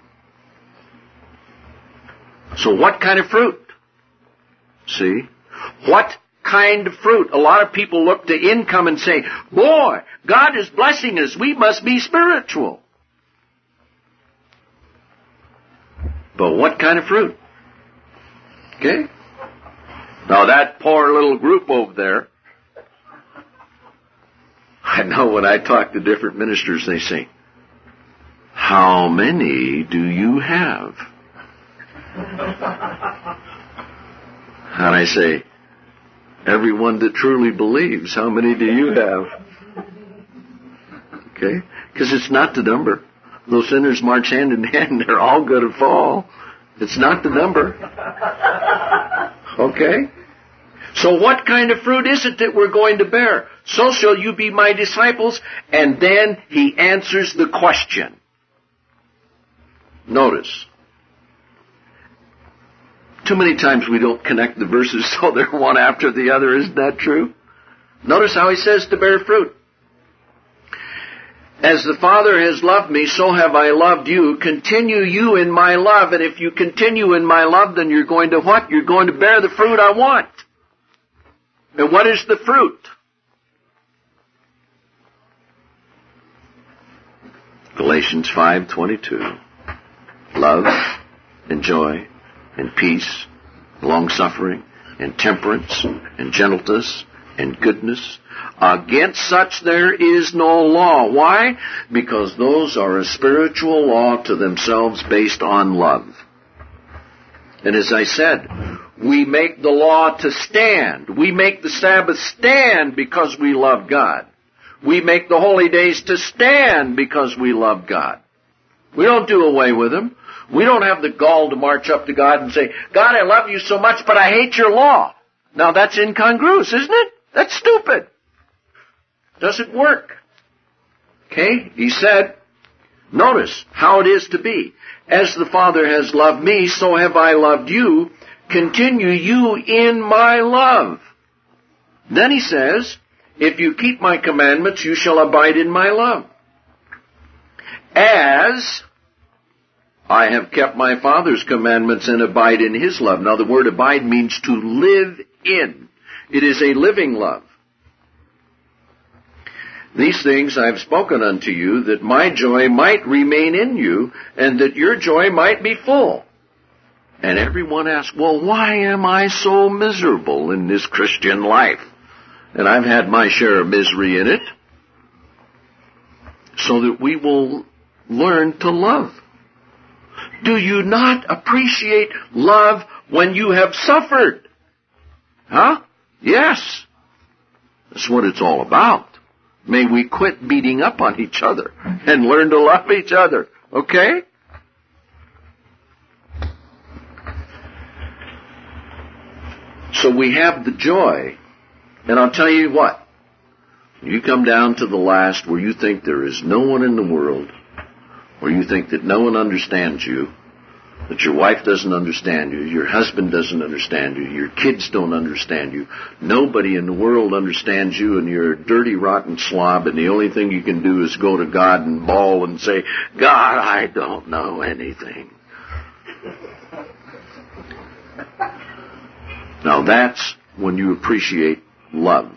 So what kind of fruit? See? What kind of fruit? A lot of people look to income and say, boy, God is blessing us. We must be spiritual. But what kind of fruit? Okay? Now that poor little group over there, I know when I talk to different ministers, they say, how many do you have? And I say, everyone that truly believes, how many do you have? Okay? Because it's not the number. Those sinners march hand in hand. They're all going to fall. It's not the number. Okay? So what kind of fruit is it that we're going to bear? So shall you be my disciples. And then he answers the question. Notice. Too many times we don't connect the verses so they're one after the other. Isn't that true? Notice how he says to bear fruit. As the Father has loved me, so have I loved you. Continue you in my love. And if you continue in my love, then you're going to what? You're going to bear the fruit I want. And what is the fruit? Galatians five twenty-two. Love and joy and peace, long-suffering, and temperance, and gentleness, and goodness. Against such there is no law. Why? Because those are a spiritual law to themselves based on love. And as I said, we make the law to stand. We make the Sabbath stand because we love God. We make the holy days to stand because we love God. We don't do away with them. We don't have the gall to march up to God and say, God, I love you so much, but I hate your law. Now that's incongruous, isn't it? That's stupid. Doesn't work. Okay? He said, notice how it is to be. As the Father has loved me, so have I loved you. Continue you in my love. Then he says, if you keep my commandments, you shall abide in my love. As I have kept my Father's commandments and abide in his love. Now the word abide means to live in. It is a living love. These things I have spoken unto you, that my joy might remain in you, and that your joy might be full. And everyone asks, well, why am I so miserable in this Christian life? And I've had my share of misery in it. So that we will learn to love. Do you not appreciate love when you have suffered? Huh? Yes. That's what it's all about. May we quit beating up on each other and learn to love each other. Okay? So we have the joy. And I'll tell you what. You come down to the last where you think there is no one in the world, where you think that no one understands you, that your wife doesn't understand you, your husband doesn't understand you, your kids don't understand you, nobody in the world understands you, and you're a dirty, rotten slob, and the only thing you can do is go to God and bawl and say, God, I don't know anything. Now that's when you appreciate love.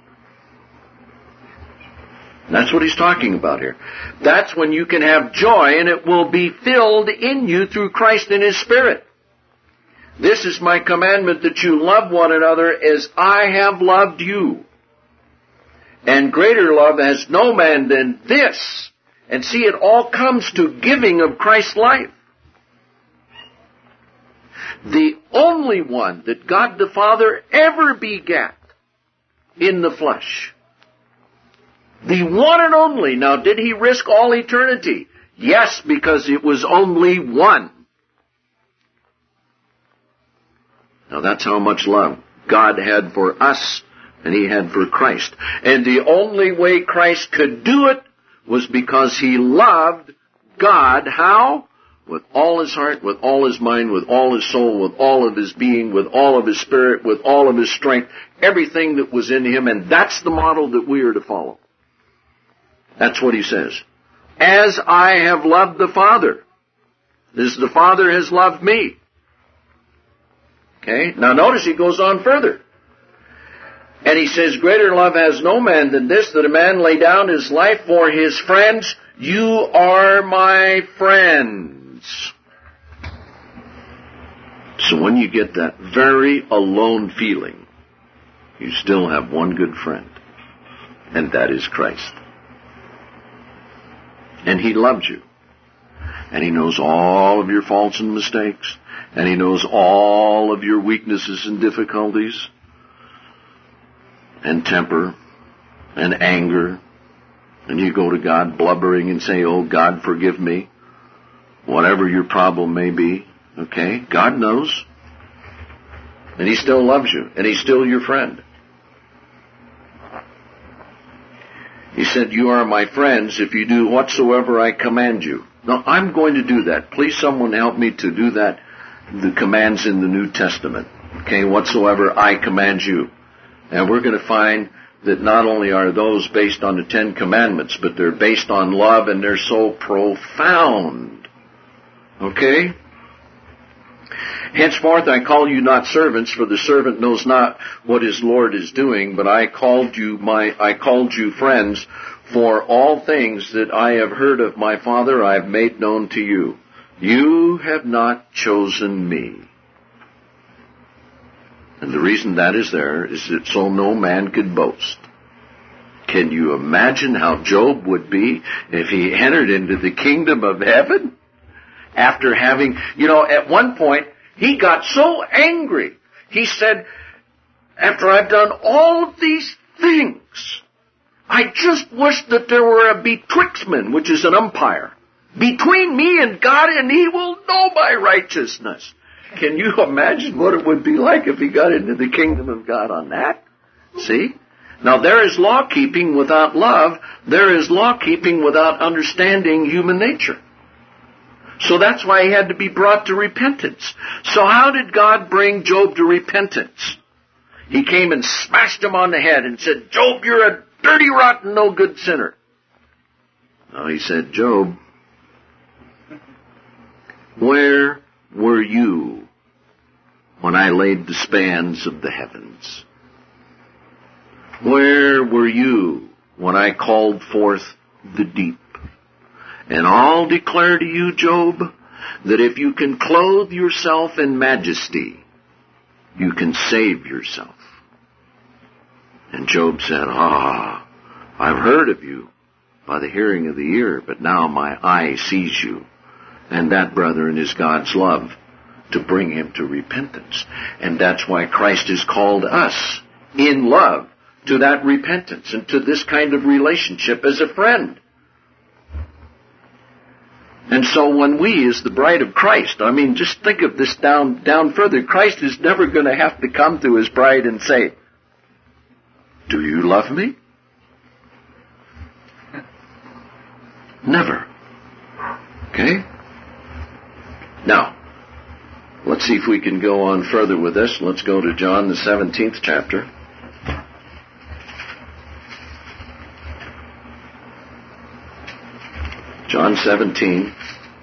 That's what he's talking about here. That's when you can have joy, and it will be filled in you through Christ and his Spirit. This is my commandment, that you love one another as I have loved you. And greater love has no man than this. And see, it all comes to giving of Christ's life. The only one that God the Father ever begat in the flesh. The one and only. Now, did he risk all eternity? Yes, because it was only one. Now, that's how much love God had for us, and he had for Christ. And the only way Christ could do it was because he loved God. How? With all his heart, with all his mind, with all his soul, with all of his being, with all of his spirit, with all of his strength, everything that was in him. And that's the model that we are to follow. That's what he says. As I have loved the Father, as the Father has loved me. Okay? Now notice he goes on further. And he says, greater love has no man than this, that a man lay down his life for his friends. You are my friends. So when you get that very alone feeling, you still have one good friend. And that is Christ. And he loves you. And he knows all of your faults and mistakes. And he knows all of your weaknesses and difficulties. And temper. And anger. And you go to God blubbering and say, oh, God, forgive me. Whatever your problem may be. Okay? God knows. And he still loves you. And he's still your friend. He said, you are my friends if you do whatsoever I command you. Now, I'm going to do that. Please, someone help me to do that. The commands in the New Testament. Okay, whatsoever I command you. And we're going to find that not only are those based on the Ten Commandments, but they're based on love, and they're so profound. Okay? Henceforth I call you not servants, for the servant knows not what his Lord is doing, but I called you my I called you friends, for all things that I have heard of my Father I have made known to you. You have not chosen me. And the reason that is there is that so no man could boast. Can you imagine how Job would be if he entered into the kingdom of heaven? After having, you know, at one point, he got so angry. He said, after I've done all of these things, I just wish that there were a betwixtman, which is an umpire, between me and God, and he will know my righteousness. Can you imagine what it would be like if he got into the kingdom of God on that? See? Now there is law-keeping without love. There is law-keeping without understanding human nature. So that's why he had to be brought to repentance. So how did God bring Job to repentance? He came and smashed him on the head and said, Job, you're a dirty, rotten, no good sinner. Now he said, Job, where were you when I laid the spans of the heavens? Where were you when I called forth the deep? And I'll declare to you, Job, that if you can clothe yourself in majesty, you can save yourself. And Job said, Ah, I've heard of you by the hearing of the ear, but now my eye sees you. And that, brethren, is God's love to bring him to repentance. And that's why Christ has called us in love to that repentance and to this kind of relationship as a friend. And so when we, as the bride of Christ, I mean, just think of this down, down further. Christ is never going to have to come to his bride and say, do you love me? Never. Okay? Now, let's see if we can go on further with this. Let's go to John, the seventeenth chapter. John seventeen.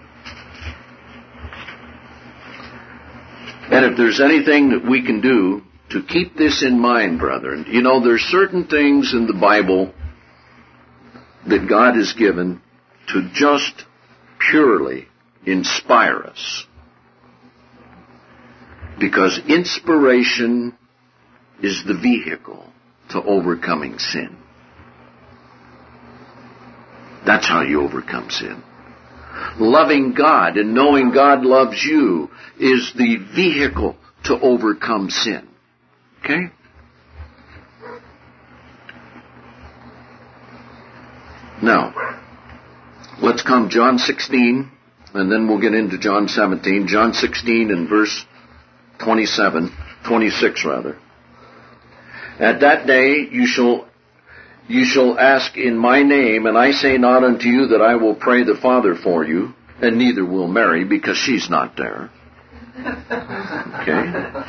And if there's anything that we can do to keep this in mind, brethren, you know, there's certain things in the Bible that God has given to just purely inspire us. Because inspiration is the vehicle to overcoming sin. That's how you overcome sin. Loving God and knowing God loves you is the vehicle to overcome sin. Okay? Now, let's come John sixteen, and then we'll get into John seventeen. John sixteen and verse twenty-seven, twenty-six rather. At that day you shall You shall ask in my name, and I say not unto you that I will pray the Father for you, and neither will Mary, because she's not there. Okay?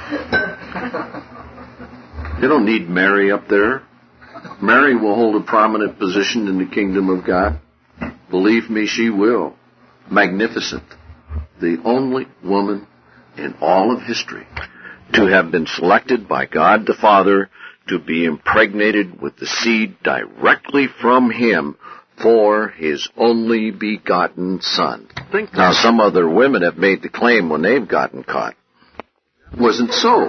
You don't need Mary up there. Mary will hold a prominent position in the kingdom of God. Believe me, she will. Magnificent. The only woman in all of history to have been selected by God the Father to be impregnated with the seed directly from him for his only begotten Son. Think now, some other women have made the claim when they've gotten caught. Wasn't so.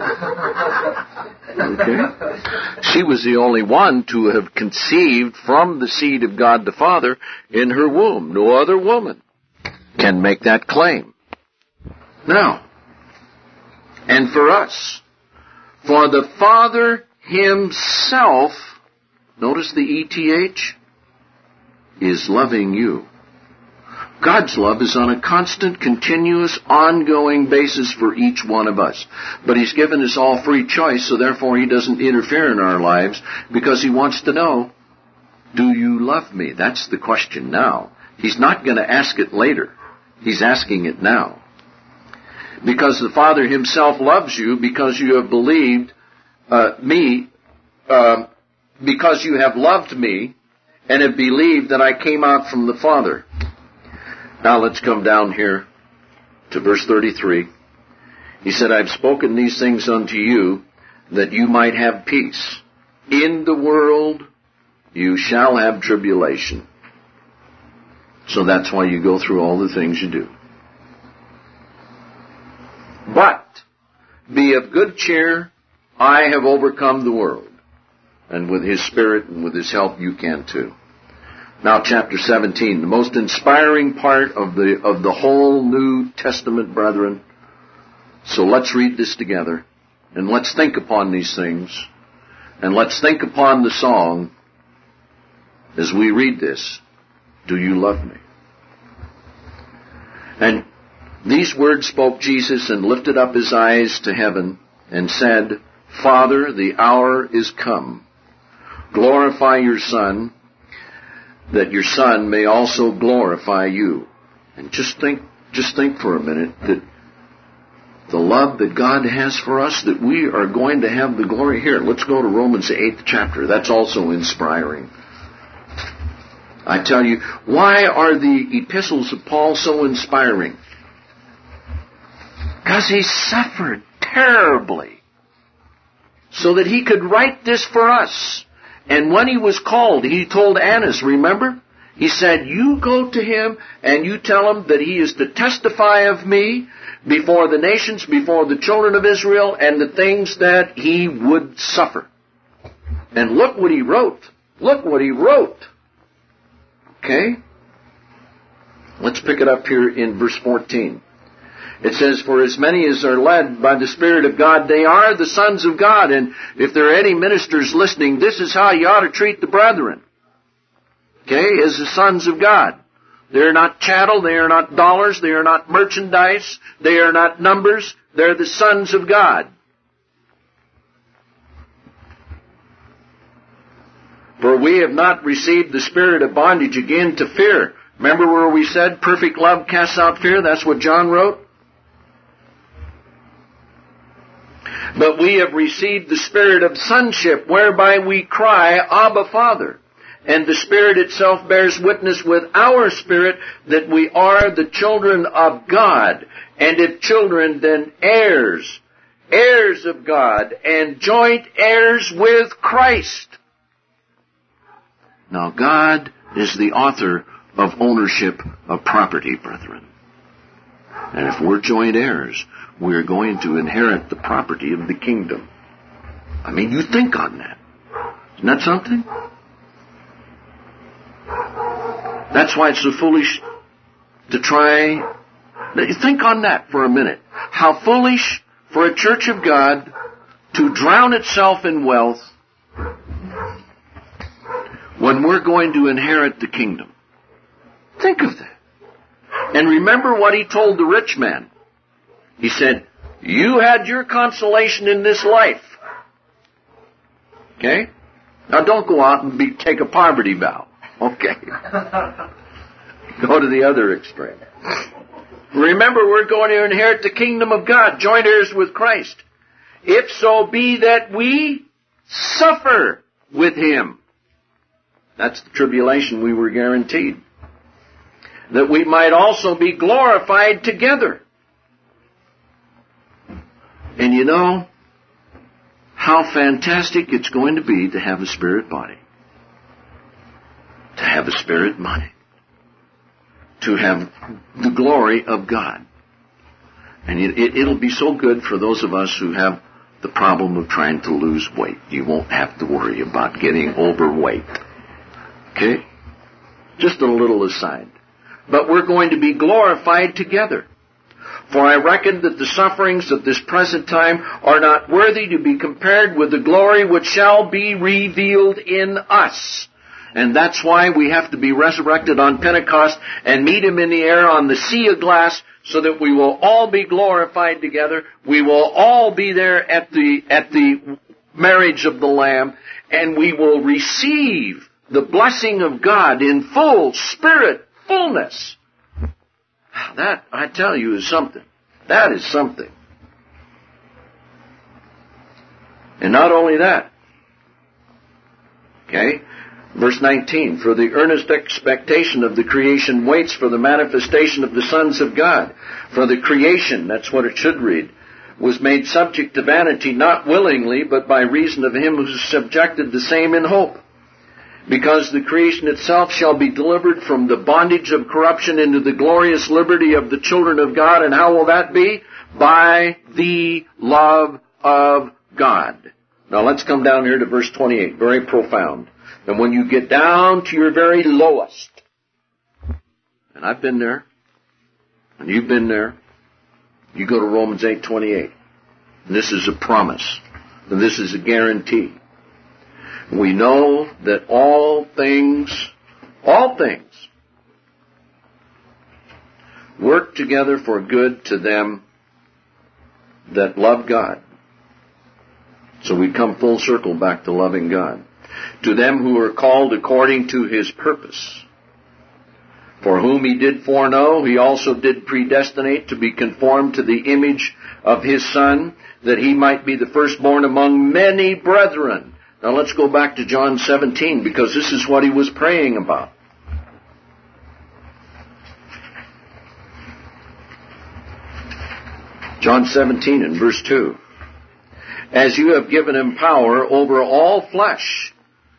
Okay? She was the only one to have conceived from the seed of God the Father in her womb. No other woman can make that claim. Now, and for us, for the Father himself, notice the E T H, is loving you. God's love is on a constant, continuous, ongoing basis for each one of us. But he's given us all free choice, so therefore he doesn't interfere in our lives, because he wants to know, do you love me? That's the question now. He's not going to ask it later. He's asking it now. Because the Father himself loves you, because you have believed Uh, me, uh, because you have loved me and have believed that I came out from the Father. Now let's come down here to verse thirty-three. He said, I've spoken these things unto you that you might have peace. In the world you shall have tribulation. So that's why you go through all the things you do. But be of good cheer, I have overcome the world. And with His Spirit and with His help, you can too. Now, chapter seventeen, the most inspiring part of the of the whole New Testament, brethren. So let's read this together, and let's think upon these things, and let's think upon the song as we read this. Do you love me? And these words spoke Jesus and lifted up His eyes to heaven and said, Father, the hour is come. Glorify your Son, that your Son may also glorify you. And just think, just think for a minute that the love that God has for us, that we are going to have the glory here. Let's go to Romans the eighth chapter. That's also inspiring. I tell you, why are the epistles of Paul so inspiring? Because he suffered terribly so that he could write this for us. And when he was called, he told Annas, remember? He said, you go to him and you tell him that he is to testify of me before the nations, before the children of Israel, and the things that he would suffer. And look what he wrote. Look what he wrote. Okay? Let's pick it up here in verse fourteen. It says, for as many as are led by the Spirit of God, they are the sons of God. And if there are any ministers listening, this is how you ought to treat the brethren. Okay? As the sons of God. They are not chattel, they are not dollars, they are not merchandise, they are not numbers, they're the sons of God. For we have not received the spirit of bondage again to fear. Remember where we said perfect love casts out fear? That's what John wrote. But we have received the spirit of sonship, whereby we cry, Abba, Father. And the Spirit itself bears witness with our spirit that we are the children of God. And if children, then heirs, heirs of God, and joint heirs with Christ. Now, God is the author of ownership of property, brethren. And if we're joint heirs, we're going to inherit the property of the kingdom. I mean, you think on that. Isn't that something? That's why it's so foolish to try. Think on that for a minute. How foolish for a church of God to drown itself in wealth when we're going to inherit the kingdom. Think of that. And remember what he told the rich man. He said, you had your consolation in this life. Okay? Now don't go out and be, take a poverty vow. Okay. Go to the other extreme. Remember, we're going to inherit the kingdom of God, joint heirs with Christ. If so be that we suffer with Him. That's the tribulation we were guaranteed. That we might also be glorified together. And you know how fantastic it's going to be to have a spirit body. To have a spirit mind. To have the glory of God. And it, it, it'll be so good for those of us who have the problem of trying to lose weight. You won't have to worry about getting overweight. Okay? Just a little aside. But we're going to be glorified together. For I reckon that the sufferings of this present time are not worthy to be compared with the glory which shall be revealed in us. And that's why we have to be resurrected on Pentecost and meet Him in the air on the sea of glass, so that we will all be glorified together. We will all be there at the, at the marriage of the Lamb, and we will receive the blessing of God in full spirit fullness. That, I tell you, is something. That is something. And not only that. Okay? Verse nineteen, for the earnest expectation of the creation waits for the manifestation of the sons of God. For the creation, that's what it should read, was made subject to vanity, not willingly, but by reason of Him who subjected the same in hope. Because the creation itself shall be delivered from the bondage of corruption into the glorious liberty of the children of God. And how will that be? By the love of God. Now let's come down here to verse twenty-eight. Very profound. And when you get down to your very lowest, and I've been there, and you've been there, you go to Romans eight twenty-eight. And this is a promise. And this is a guarantee. We know that all things, all things, work together for good to them that love God. So we come full circle back to loving God. To them who are called according to His purpose. For whom He did foreknow, He also did predestinate to be conformed to the image of His Son, that He might be the firstborn among many brethren. Now let's go back to John seventeen, because this is what He was praying about. John seventeen and verse two. As you have given Him power over all flesh,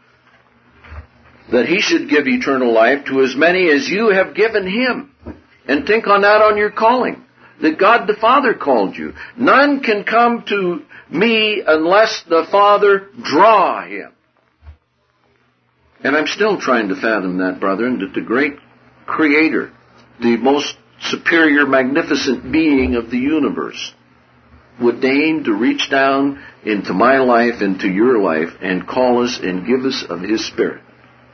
that He should give eternal life to as many as you have given Him. And think on that on your calling. That God the Father called you. None can come to me unless the Father draw him. And I'm still trying to fathom that, brethren, that the great Creator, the most superior, magnificent being of the universe, would deign to reach down into my life, into your life, and call us and give us of His Spirit.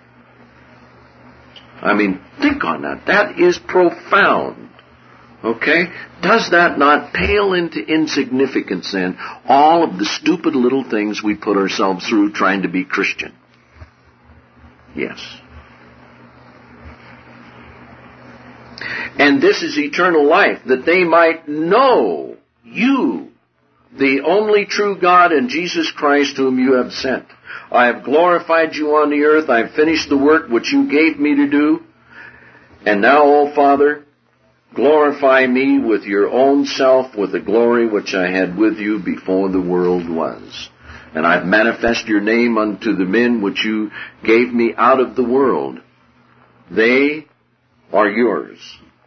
I mean, think on that. That is profound. Okay? Does that not pale into insignificance, then, all of the stupid little things we put ourselves through trying to be Christian? Yes. And this is eternal life, that they might know you, the only true God, and Jesus Christ whom you have sent. I have glorified you on the earth. I have finished the work which you gave me to do. And now, O Father, glorify me with your own self, with the glory which I had with you before the world was. And I've manifested your name unto the men which you gave me out of the world. They are yours,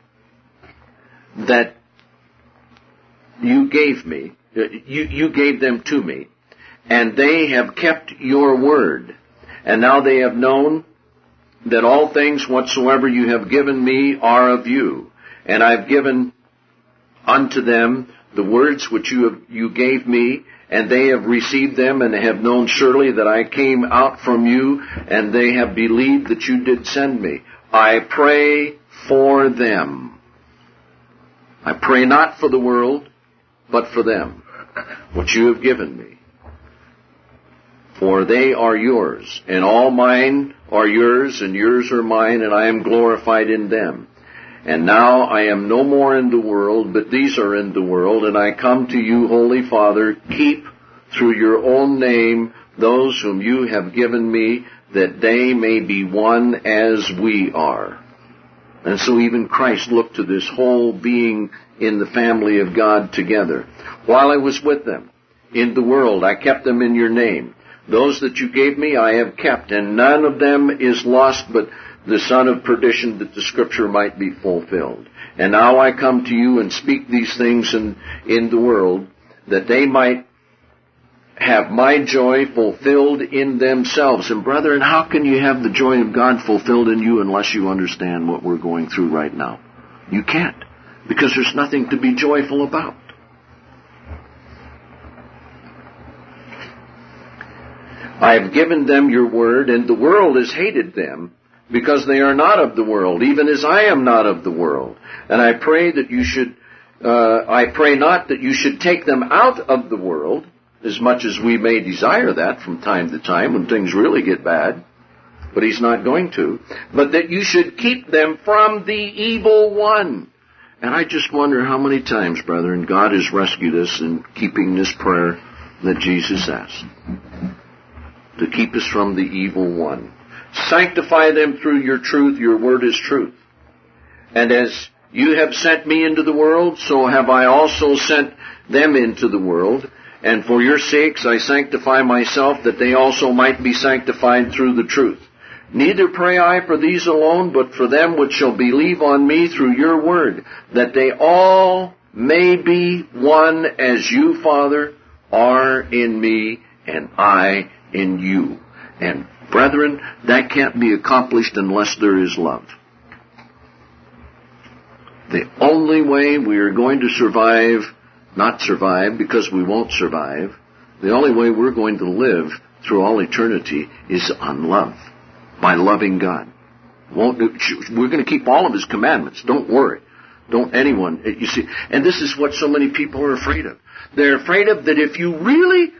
that you gave me, you, you gave them to me, and they have kept your word. And now they have known that all things whatsoever you have given me are of you. And I've given unto them the words which you have, you gave me, and they have received them, and have known surely that I came out from you, and they have believed that you did send me. I pray for them. I pray not for the world, but for them, which you have given me. For they are yours, and all mine are yours, and yours are mine, and I am glorified in them. And now I am no more in the world, but these are in the world, and I come to you, Holy Father, keep through your own name those whom you have given me, that they may be one as we are. And so even Christ looked to this whole being in the family of God together. While I was with them in the world, I kept them in your name. Those that you gave me I have kept, and none of them is lost but the son of perdition, that the scripture might be fulfilled. And now I come to you and speak these things in, in the world, that they might have my joy fulfilled in themselves. And brethren, how can you have the joy of God fulfilled in you unless you understand what we're going through right now? You can't, because there's nothing to be joyful about. I have given them your word, and the world has hated them, because they are not of the world, even as I am not of the world. And I pray that you should, uh, I pray not that you should take them out of the world, as much as we may desire that from time to time when things really get bad, but He's not going to, but that you should keep them from the evil one. And I just wonder how many times, brethren, God has rescued us in keeping this prayer that Jesus asked, to keep us from the evil one. Sanctify them through your truth. Your word is truth. And as you have sent me into the world, so have I also sent them into the world. And for your sakes I sanctify myself, that they also might be sanctified through the truth. Neither pray I for these alone, but for them which shall believe on me through your word, that they all may be one as you, Father, are in me, and I in you. And brethren, that can't be accomplished unless there is love. The only way we are going to survive, not survive because we won't survive, the only way we're going to live through all eternity is on love, by loving God. Won't, we're going to keep all of His commandments. Don't worry. Don't anyone, you see, and this is what so many people are afraid of. They're afraid of that if you really,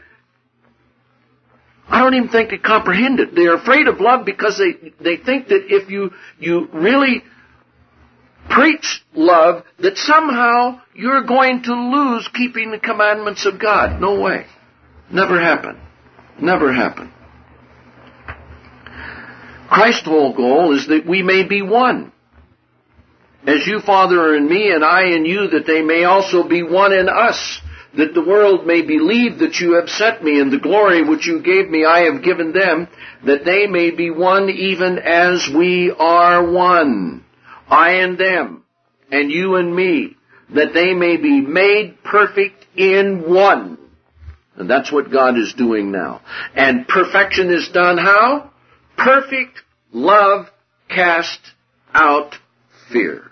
I don't even think they comprehend it. They're afraid of love because they, they think that if you, you really preach love, that somehow you're going to lose keeping the commandments of God. No way. Never happen. Never happen. Christ's whole goal is that we may be one. As you, Father, are in me, and I in you, that they may also be one in us, that the world may believe that you have sent me, and the glory which you gave me I have given them, that they may be one even as we are one. I and them, and you and me, that they may be made perfect in one. And that's what God is doing now. And perfection is done how? Perfect love cast out fear.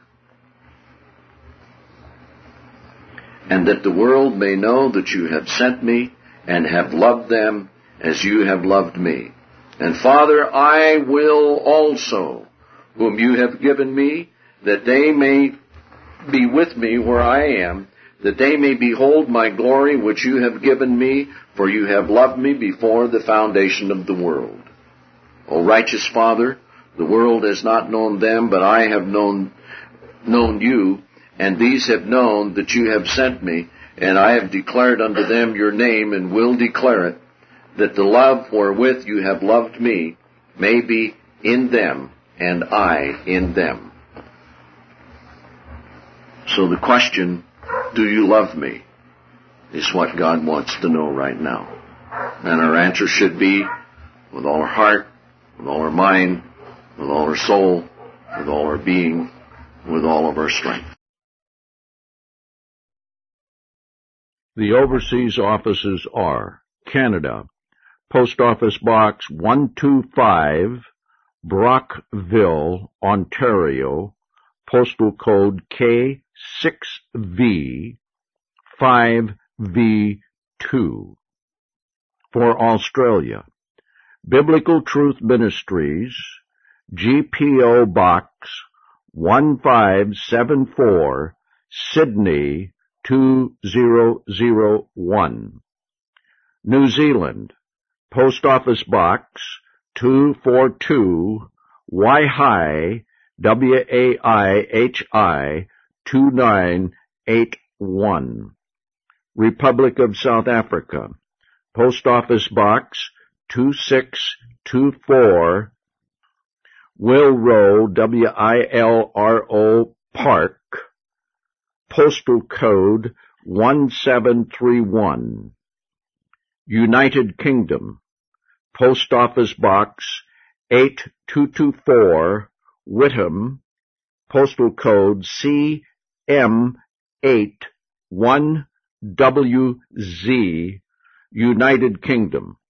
And that the world may know that you have sent me and have loved them as you have loved me. And Father, I will also, whom you have given me, that they may be with me where I am, that they may behold my glory which you have given me, for you have loved me before the foundation of the world. O righteous Father, the world has not known them, but I have known, known you, and these have known that you have sent me, and I have declared unto them your name, and will declare it, that the love wherewith you have loved me may be in them, and I in them. So the question, do you love me, is what God wants to know right now. And our answer should be, with all our heart, with all our mind, with all our soul, with all our being, with all of our strength. The overseas offices are Canada, Post Office Box one two five, Brockville, Ontario, postal code K six V five V two. For Australia, Biblical Truth Ministries, G P O Box one five seven four, Sydney two zero zero one. New Zealand, Post Office Box two forty-two, Waihi, W A I H I two nine eight one. Republic of South Africa, Post Office Box two six two four, Wilro, W I L R O Park, postal code one seven three one. United Kingdom, Post Office Box eight two two four, Whitham, postal code C M eight one W Z, United Kingdom.